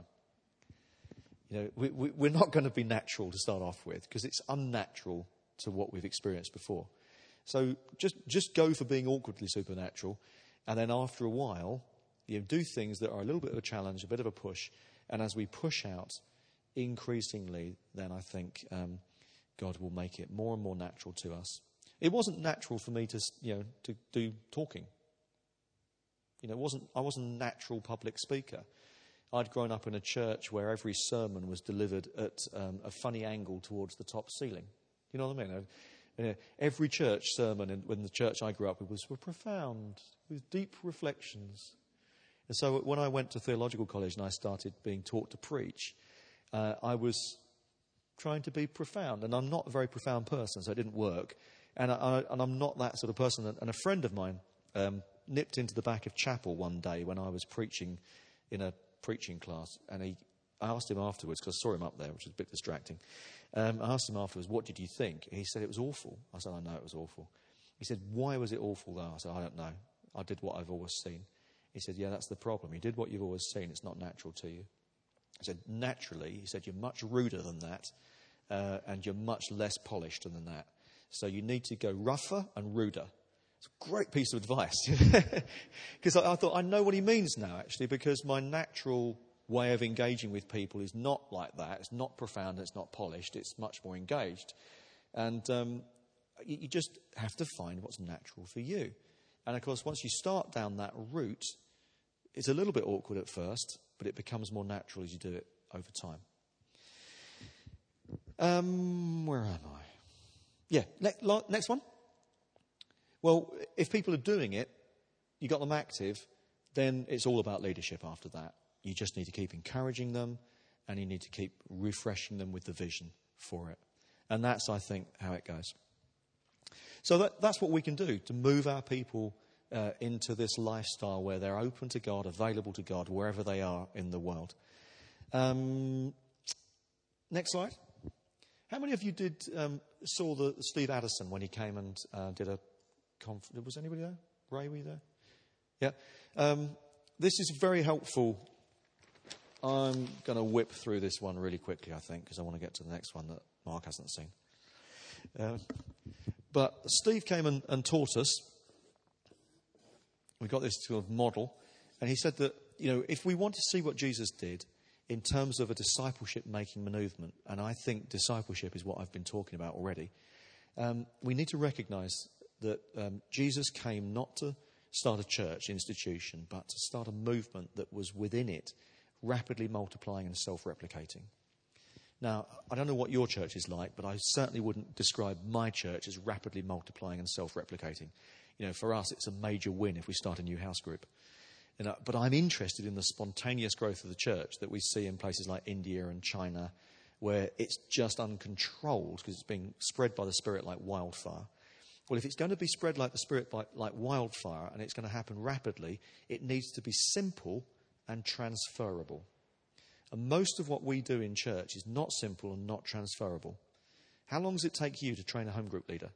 You know, we, we, we're not going to be natural to start off with, because it's unnatural to what we've experienced before. So just just go for being awkwardly supernatural, and then after a while, you know, do things that are a little bit of a challenge, a bit of a push. And as we push out increasingly, then I think um, God will make it more and more natural to us. It wasn't natural for me to, you know, to do talking. You know, it wasn't. I wasn't a natural public speaker. I'd grown up in a church where every sermon was delivered at um, a funny angle towards the top ceiling. You know what I mean? You know, every church sermon in, in the church I grew up with was were profound, with deep reflections. And so when I went to theological college and I started being taught to preach, uh, I was trying to be profound. And I'm not a very profound person, so it didn't work. And, I, and I'm not that sort of person. And a friend of mine um, nipped into the back of chapel one day when I was preaching in a preaching class. And he, I asked him afterwards, because I saw him up there, which was a bit distracting. Um, I asked him afterwards, what did you think? He said it was awful. I said, I know it was awful. He said, why was it awful though? I said, I don't know. I did what I've always seen. He said, yeah, that's the problem. You did what you've always seen. It's not natural to you. I said, naturally, he said, you're much ruder than that, uh, and you're much less polished than that. So you need to go rougher and ruder. It's a great piece of advice. Because I, I thought, I know what he means now, actually, because my natural way of engaging with people is not like that. It's not profound, it's not polished, it's much more engaged. And um, you, you just have to find what's natural for you. And, of course, once you start down that route, it's a little bit awkward at first, but it becomes more natural as you do it over time. Um, where am I? Yeah, next, next one. Well, if people are doing it, you got them active, then it's all about leadership after that. You just need to keep encouraging them, and you need to keep refreshing them with the vision for it. And that's, I think, how it goes. So that, that's what we can do to move our people uh, into this lifestyle where they're open to God, available to God, wherever they are in the world. Um, next slide. How many of you did um, saw the Steve Addison when he came and uh, did a conference? Was anybody there? Ray, were you there? Yeah. Um, this is very helpful. I'm going to whip through this one really quickly, I think, because I want to get to the next one that Mark hasn't seen. Uh, but Steve came and, and taught us. We got this sort of model, and he said that, you know, if we want to see what Jesus did in terms of a discipleship-making movement, and I think discipleship is what I've been talking about already, um, we need to recognise that um, Jesus came not to start a church institution, but to start a movement that was within it, rapidly multiplying and self-replicating. Now, I don't know what your church is like, but I certainly wouldn't describe my church as rapidly multiplying and self-replicating. You know, for us, it's a major win if we start a new house group. You know, but I'm interested in the spontaneous growth of the church that we see in places like India and China, where it's just uncontrolled because it's being spread by the Spirit like wildfire. Well, if it's going to be spread like the Spirit by, like wildfire, and it's going to happen rapidly, it needs to be simple and transferable. And most of what we do in church is not simple and not transferable. How long does it take you to train a home group leader?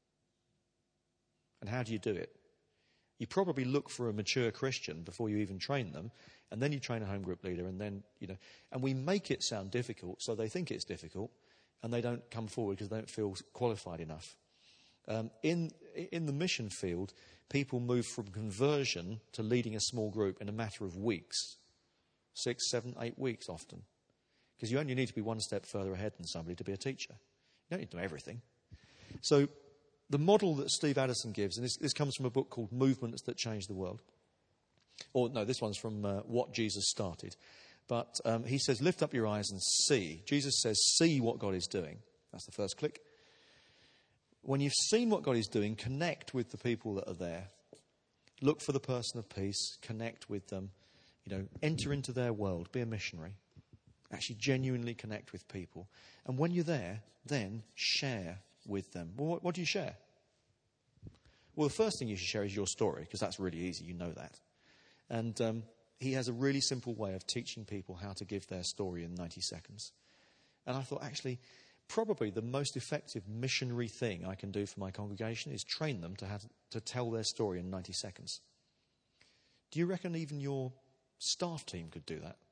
And how do you do it? You probably look for a mature Christian before you even train them, and then you train a home group leader, and then, you know, and we make it sound difficult, so they think it's difficult, and they don't come forward because they don't feel qualified enough. Um, in in the mission field, people move from conversion to leading a small group in a matter of weeks, six, seven, eight weeks often, because you only need to be one step further ahead than somebody to be a teacher. You don't need to know everything. So the model that Steve Addison gives, and this, this comes from a book called Movements That Change the World. Or, no, this one's from uh, What Jesus Started. But um, he says, lift up your eyes and see. Jesus says, see what God is doing. That's the first click. When you've seen what God is doing, connect with the people that are there. Look for the person of peace. Connect with them. You know, enter into their world. Be a missionary. Actually genuinely connect with people. And when you're there, then share with them. Well, what, what do you share? Well, the first thing you should share is your story, because that's really easy. You know that. And um, he has a really simple way of teaching people how to give their story in ninety seconds. And I thought, actually, probably the most effective missionary thing I can do for my congregation is train them to have to tell their story in ninety seconds. Do you reckon even your staff team could do that?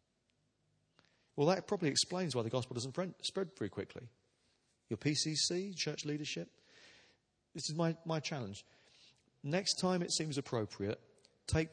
Well, that probably explains why the gospel doesn't spread very quickly. Your P C C, church leadership. This is my, my challenge. Next time it seems appropriate, take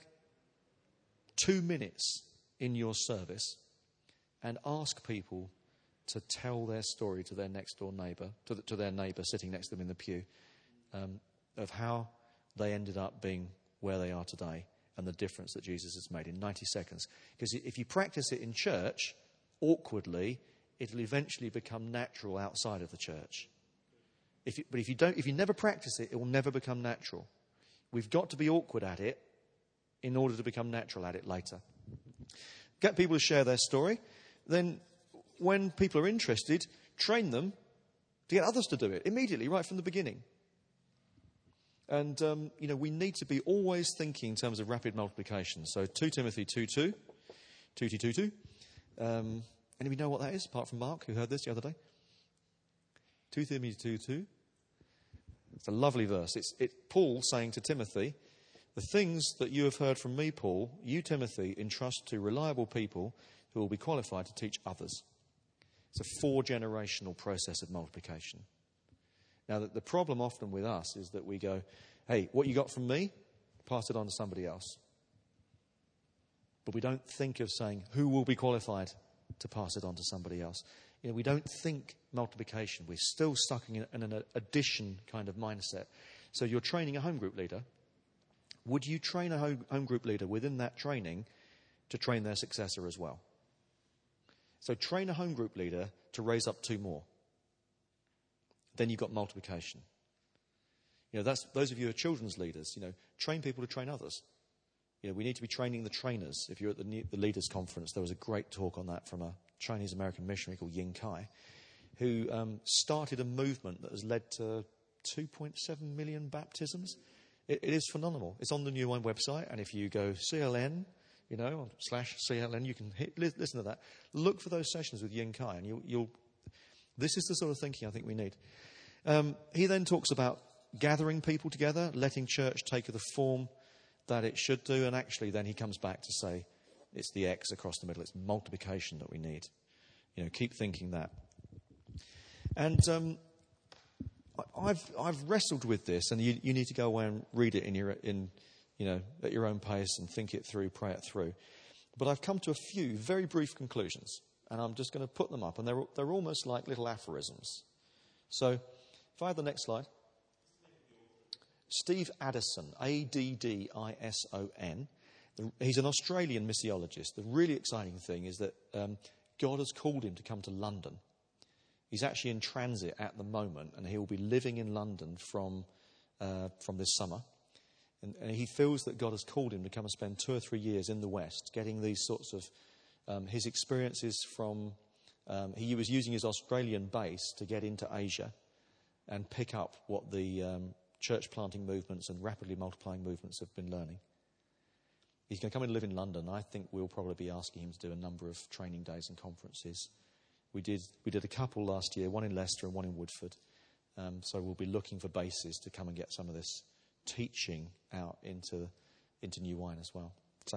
two minutes in your service and ask people to tell their story to their next door neighbour, to, the, to their neighbour sitting next to them in the pew, um, of how they ended up being where they are today and the difference that Jesus has made in ninety seconds. Because if you practice it in church, awkwardly, it'll eventually become natural outside of the church. If you, but if you don't, if you never practice it, it will never become natural. We've got to be awkward at it in order to become natural at it later. Get people to share their story. Then when people are interested, train them to get others to do it immediately, right from the beginning. And, um, you know, we need to be always thinking in terms of rapid multiplication. So two Timothy two two, two T two two. Um, anybody know what that is, apart from Mark, who heard this the other day? two Timothy two two. It's a lovely verse. It's it, Paul saying to Timothy, the things that you have heard from me, Paul, you, Timothy, entrust to reliable people who will be qualified to teach others. It's a four-generational process of multiplication. Now, the, the problem often with us is that we go, hey, what you got from me, pass it on to somebody else. But we don't think of saying, who will be qualified to pass it on to somebody else? You know, we don't think multiplication. We're still stuck in an, in an addition kind of mindset. So you're training a home group leader. Would you train a home, home group leader within that training to train their successor as well? So train a home group leader to raise up two more. Then you've got multiplication. You know, that's those of you who are children's leaders, you know, train people to train others. You know, we need to be training the trainers. If you're at the, new, the Leaders Conference, there was a great talk on that from a Chinese-American missionary called Ying Kai, who um, started a movement that has led to two point seven million baptisms. It, it is phenomenal. It's on the New Wine website, and if you go C L N, you know, slash C L N, you can hit, listen to that. Look for those sessions with Ying Kai, and you'll, you'll. This is the sort of thinking I think we need. Um, he then talks about gathering people together, letting church take the form that it should do, and actually then he comes back to say it's the X across the middle. It's multiplication that we need. You know, keep thinking that. And um, I've I've wrestled with this, and you, you need to go away and read it in your in you know at your own pace and think it through, pray it through. But I've come to a few very brief conclusions, and I'm just going to put them up, and they're they're almost like little aphorisms. So, if I have the next slide. Steve Addison, A D D I S O N. He's an Australian missiologist. The really exciting thing is that um, God has called him to come to London. He's actually in transit at the moment, and he will be living in London from uh, from this summer. And, and he feels that God has called him to come and spend two or three years in the West, getting these sorts of um, his experiences from. Um, he was using his Australian base to get into Asia and pick up what the um, church planting movements and rapidly multiplying movements have been learning. He's going to come and live in London. I think we'll probably be asking him to do a number of training days and conferences. We did we did a couple last year, one in Leicester and one in Woodford. Um, so we'll be looking for bases to come and get some of this teaching out into into New Wine as well. So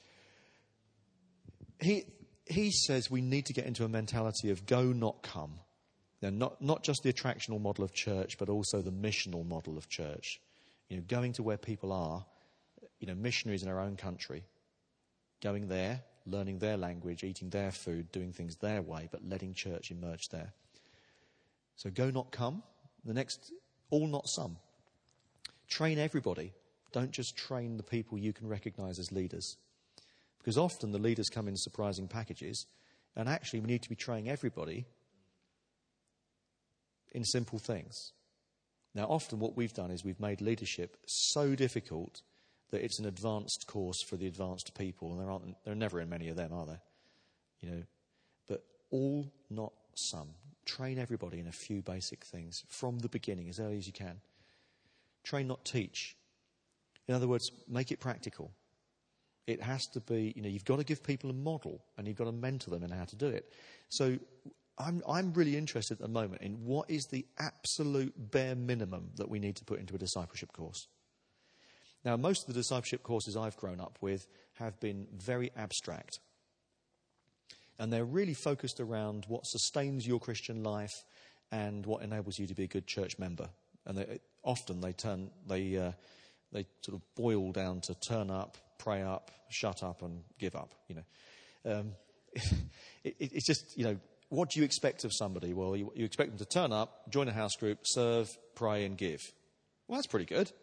he he says we need to get into a mentality of go, not come. You know, not not just the attractional model of church, but also the missional model of church. You know, going to where people are, you know, missionaries in our own country, going there, learning their language, eating their food, doing things their way, but letting church emerge there. So go, not come. The next, all, not some. Train everybody. Don't just train the people you can recognise as leaders. Because often the leaders come in surprising packages, and actually we need to be training everybody in simple things. Now, often what we've done is we've made leadership so difficult that it's an advanced course for the advanced people, and there aren't, there are never in many of them, are there? You know, but all, not some. Train everybody in a few basic things from the beginning, as early as you can. Train, not teach. In other words, make it practical. It has to be, you know, you've got to give people a model, and you've got to mentor them in how to do it. So I'm, I'm really interested at the moment in what is the absolute bare minimum that we need to put into a discipleship course. Now, most of the discipleship courses I've grown up with have been very abstract. And they're really focused around what sustains your Christian life and what enables you to be a good church member. And they, often they turn, they, uh, they sort of boil down to turn up, pray up, shut up, and give up. You know, um, it, it, it's just, you know, what do you expect of somebody? Well, you, you expect them to turn up, join a house group, serve, pray, and give. Well, that's pretty good.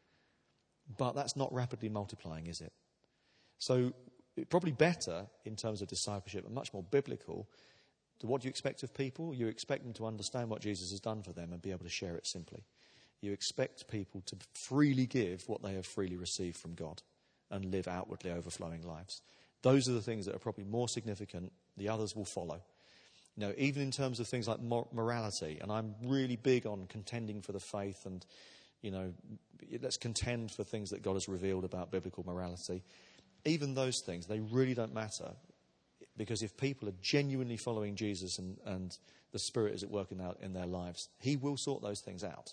But that's not rapidly multiplying, is it? So probably better in terms of discipleship and much more biblical. What do you expect of people? You expect them to understand what Jesus has done for them and be able to share it simply. You expect people to freely give what they have freely received from God and live outwardly overflowing lives. Those are the things that are probably more significant. The others will follow. You know, even in terms of things like mor- morality, and I'm really big on contending for the faith and, you know, let's contend for things that God has revealed about biblical morality. Even those things, they really don't matter, because if people are genuinely following Jesus and, and the Spirit is at work in, our, in their lives, he will sort those things out.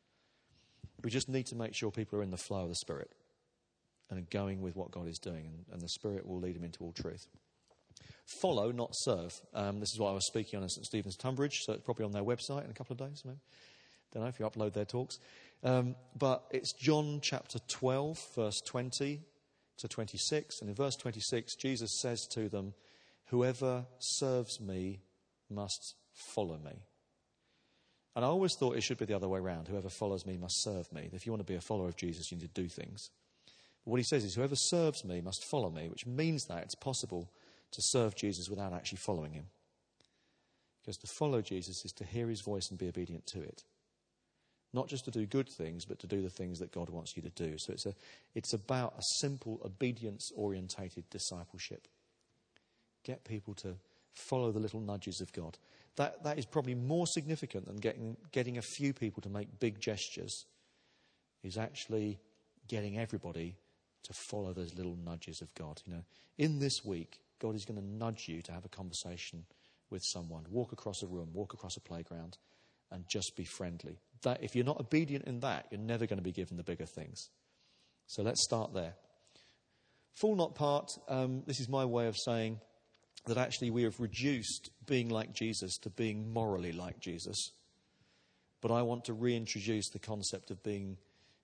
We just need to make sure people are in the flow of the Spirit and are going with what God is doing, and, and the Spirit will lead them into all truth. Follow, not serve. Um, this is what I was speaking on at St Stephen's, Tunbridge, so it's probably on their website in a couple of days, maybe. Don't know if you upload their talks. Um, but it's John chapter twelve, verse twenty to twenty-six. And in verse twenty-six, Jesus says to them, "Whoever serves me must follow me." And I always thought it should be the other way around. Whoever follows me must serve me. If you want to be a follower of Jesus, you need to do things. But what he says is, whoever serves me must follow me, which means that it's possible to serve Jesus without actually following him. Because to follow Jesus is to hear his voice and be obedient to it. Not just to do good things, but to do the things that God wants you to do. So it's a, it's about a simple, obedience-orientated discipleship. Get people to follow the little nudges of God. That that is probably more significant than getting getting a few people to make big gestures. Is actually getting everybody to follow those little nudges of God. You know, in this week, God is going to nudge you to have a conversation with someone. Walk across a room, walk across a playground, and just be friendly. That if you're not obedient in that, you're never going to be given the bigger things. So let's start there. Full not part. Um, this is my way of saying that actually we have reduced being like Jesus to being morally like Jesus. But I want to reintroduce the concept of being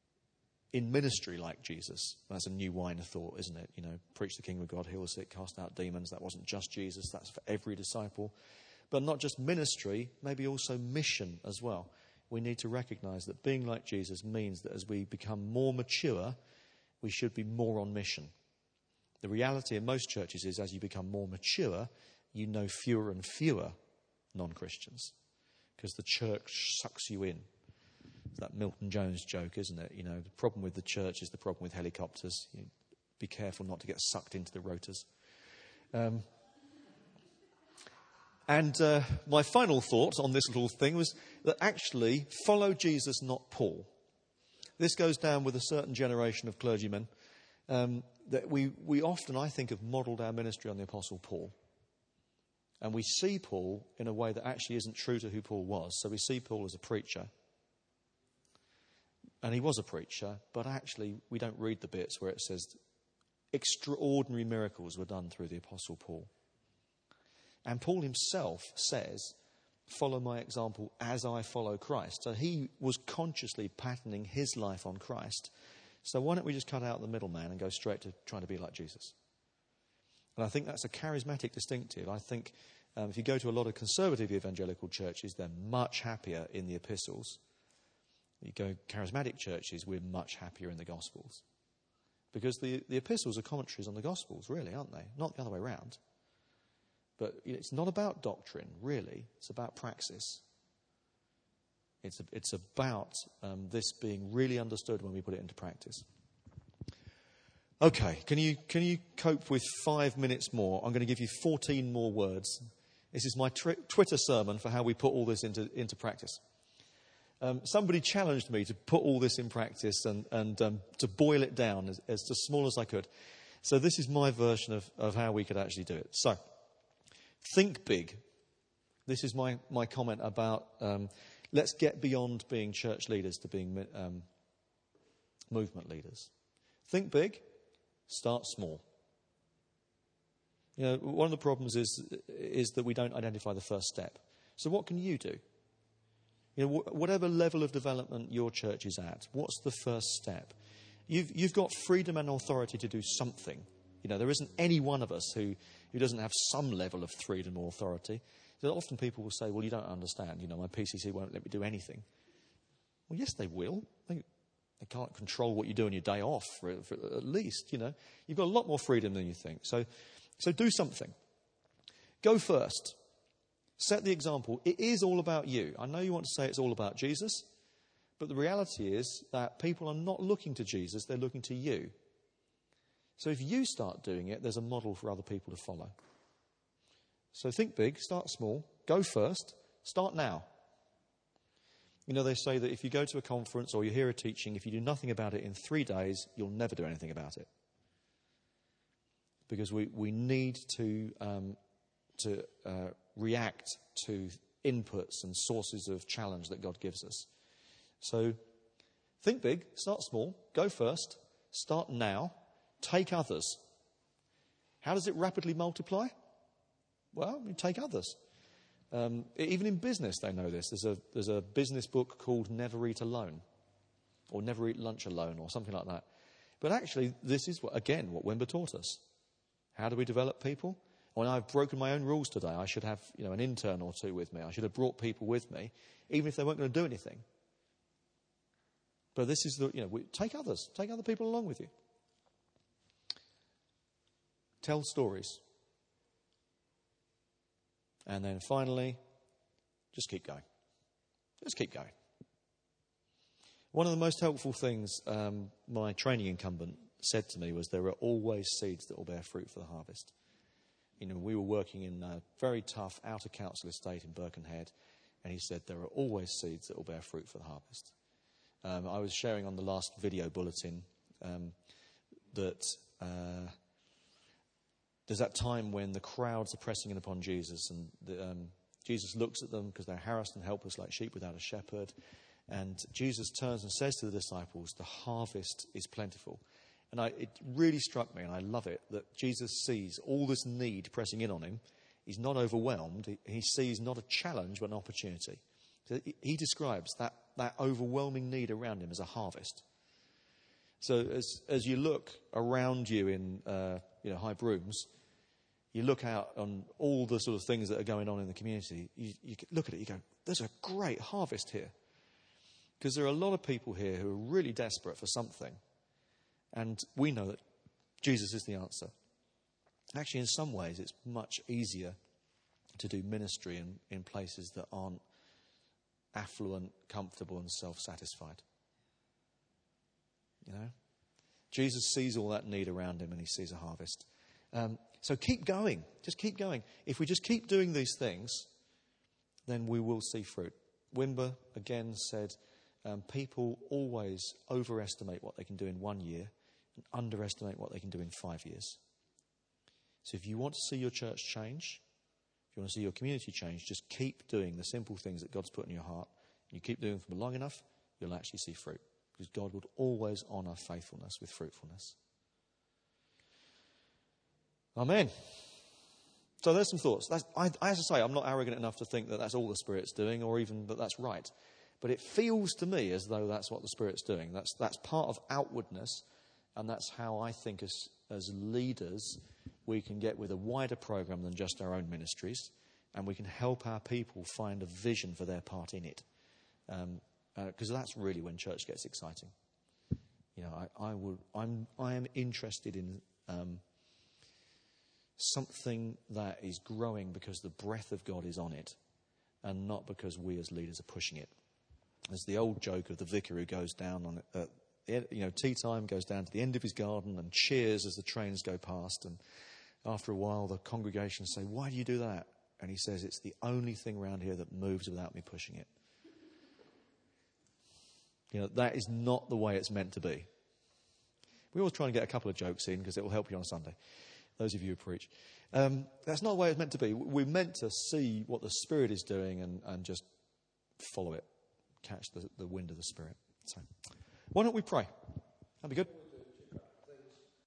in ministry like Jesus. That's a new wine of thought, isn't it? You know, preach the kingdom of God, heal the sick, cast out demons. That wasn't just Jesus. That's for every disciple. But not just ministry, maybe also mission as well. We need to recognize that being like Jesus means that as we become more mature, we should be more on mission. The reality in most churches is as you become more mature, you know fewer and fewer non-Christians because the church sucks you in. It's that Milton Jones joke, isn't it? You know, the problem with the church is the problem with helicopters. You be careful not to get sucked into the rotors. Um, and uh, my final thought on this little thing was that actually follow Jesus, not Paul. This goes down with a certain generation of clergymen. Um, that we, we often, I think, have modelled our ministry on the Apostle Paul. And we see Paul in a way that actually isn't true to who Paul was. So we see Paul as a preacher. And he was a preacher, but actually we don't read the bits where it says extraordinary miracles were done through the Apostle Paul. And Paul himself says, follow my example as I follow Christ. So he was consciously patterning his life on Christ. So why don't we just cut out the middleman and go straight to trying to be like Jesus? And I think that's a charismatic distinctive. I think um, if you go to a lot of conservative evangelical churches, they're much happier in the epistles. You go charismatic churches, we're much happier in the Gospels. Because the, the epistles are commentaries on the Gospels, really, aren't they? Not the other way around. But it's not about doctrine, really. It's about praxis. It's, a, it's about um, this being really understood when we put it into practice. Okay, can you can you cope with five minutes more? I'm going to give you fourteen more words. This is my tri- Twitter sermon for how we put all this into, into practice. Um, somebody challenged me to put all this in practice and, and um, to boil it down as, as small as I could. So this is my version of, of how we could actually do it. So, think big. This is my, my comment about um, let's get beyond being church leaders to being um, movement leaders. Think big, start small. You know, one of the problems is is that we don't identify the first step. So what can you do? You know, wh- whatever level of development your church is at, what's the first step? You've you've got freedom and authority to do something. You know, there isn't any one of us who, who doesn't have some level of freedom or authority. So often people will say, well, you don't understand. You know, my P C C won't let me do anything. Well, yes, they will. They, they can't control what you do on your day off, for, for at least, you know. You've got a lot more freedom than you think. So, so do something. Go first. Set the example. It is all about you. I know you want to say it's all about Jesus, but the reality is that people are not looking to Jesus, they're looking to you. So if you start doing it, there's a model for other people to follow. So think big, start small, go first, start now. You know, they say that if you go to a conference or you hear a teaching, if you do nothing about it in three days, you'll never do anything about it. Because we, we need to, um, to uh, react to inputs and sources of challenge that God gives us. So think big, start small, go first, start now, take others. How does it rapidly multiply? Well, you take others. Um, even in business, they know this. There's a there's a business book called Never Eat Alone, or Never Eat Lunch Alone, or something like that. But actually, this is, what, again, what Wimber taught us. How do we develop people? When I've broken my own rules today, I should have, you know, an intern or two with me. I should have brought people with me, even if they weren't going to do anything. But this is the, you know, we, take others. Take other people along with you. Tell stories. And then finally, just keep going. Just keep going. One of the most helpful things um, my training incumbent said to me was there are always seeds that will bear fruit for the harvest. You know, we were working in a very tough outer council estate in Birkenhead, and he said there are always seeds that will bear fruit for the harvest. Um, I was sharing on the last video bulletin um, that uh, there's that time when the crowds are pressing in upon Jesus, and the, um, Jesus looks at them because they're harassed and helpless like sheep without a shepherd. And Jesus turns and says to the disciples, the harvest is plentiful. And I, it really struck me, and I love it, that Jesus sees all this need pressing in on him. He's not overwhelmed. He, he sees not a challenge, but an opportunity. So he, he describes that, that overwhelming need around him as a harvest. So as as you look around you in uh, you know High Brooms, you look out on all the sort of things that are going on in the community, you, you look at it, you go, there's a great harvest here. Because there are a lot of people here who are really desperate for something. And we know that Jesus is the answer. Actually, in some ways, it's much easier to do ministry in, in places that aren't affluent, comfortable, and self-satisfied. You know? Jesus sees all that need around him, and he sees a harvest. Um, so keep going. Just keep going. If we just keep doing these things, then we will see fruit. Wimber, again, said, um, people always overestimate what they can do in one year and underestimate what they can do in five years. So if you want to see your church change, if you want to see your community change, just keep doing the simple things that God's put in your heart. You keep doing them for long enough, you'll actually see fruit. Because God would always honour faithfulness with fruitfulness. Amen. So there's some thoughts. That's, I, as I say, I'm not arrogant enough to think that that's all the Spirit's doing, or even that that's right. But it feels to me as though that's what the Spirit's doing. That's that's part of outwardness, and that's how I think as as leaders we can get with a wider program than just our own ministries, and we can help our people find a vision for their part in it. Um, because uh, that's really when church gets exciting. You know, I, I would, I'm, I am interested in um, something that is growing because the breath of God is on it, and not because we as leaders are pushing it. There's the old joke of the vicar who goes down on it, uh, you know, tea time, goes down to the end of his garden and cheers as the trains go past. And after a while, the congregation say, "Why do you do that?" And he says, "It's the only thing around here that moves without me pushing it." You know, that is not the way it's meant to be. We always try and get a couple of jokes in because it will help you on Sunday, those of you who preach. Um, that's not the way it's meant to be. We're meant to see what the Spirit is doing and, and just follow it, catch the, the wind of the Spirit. So, why don't we pray? That'd be good.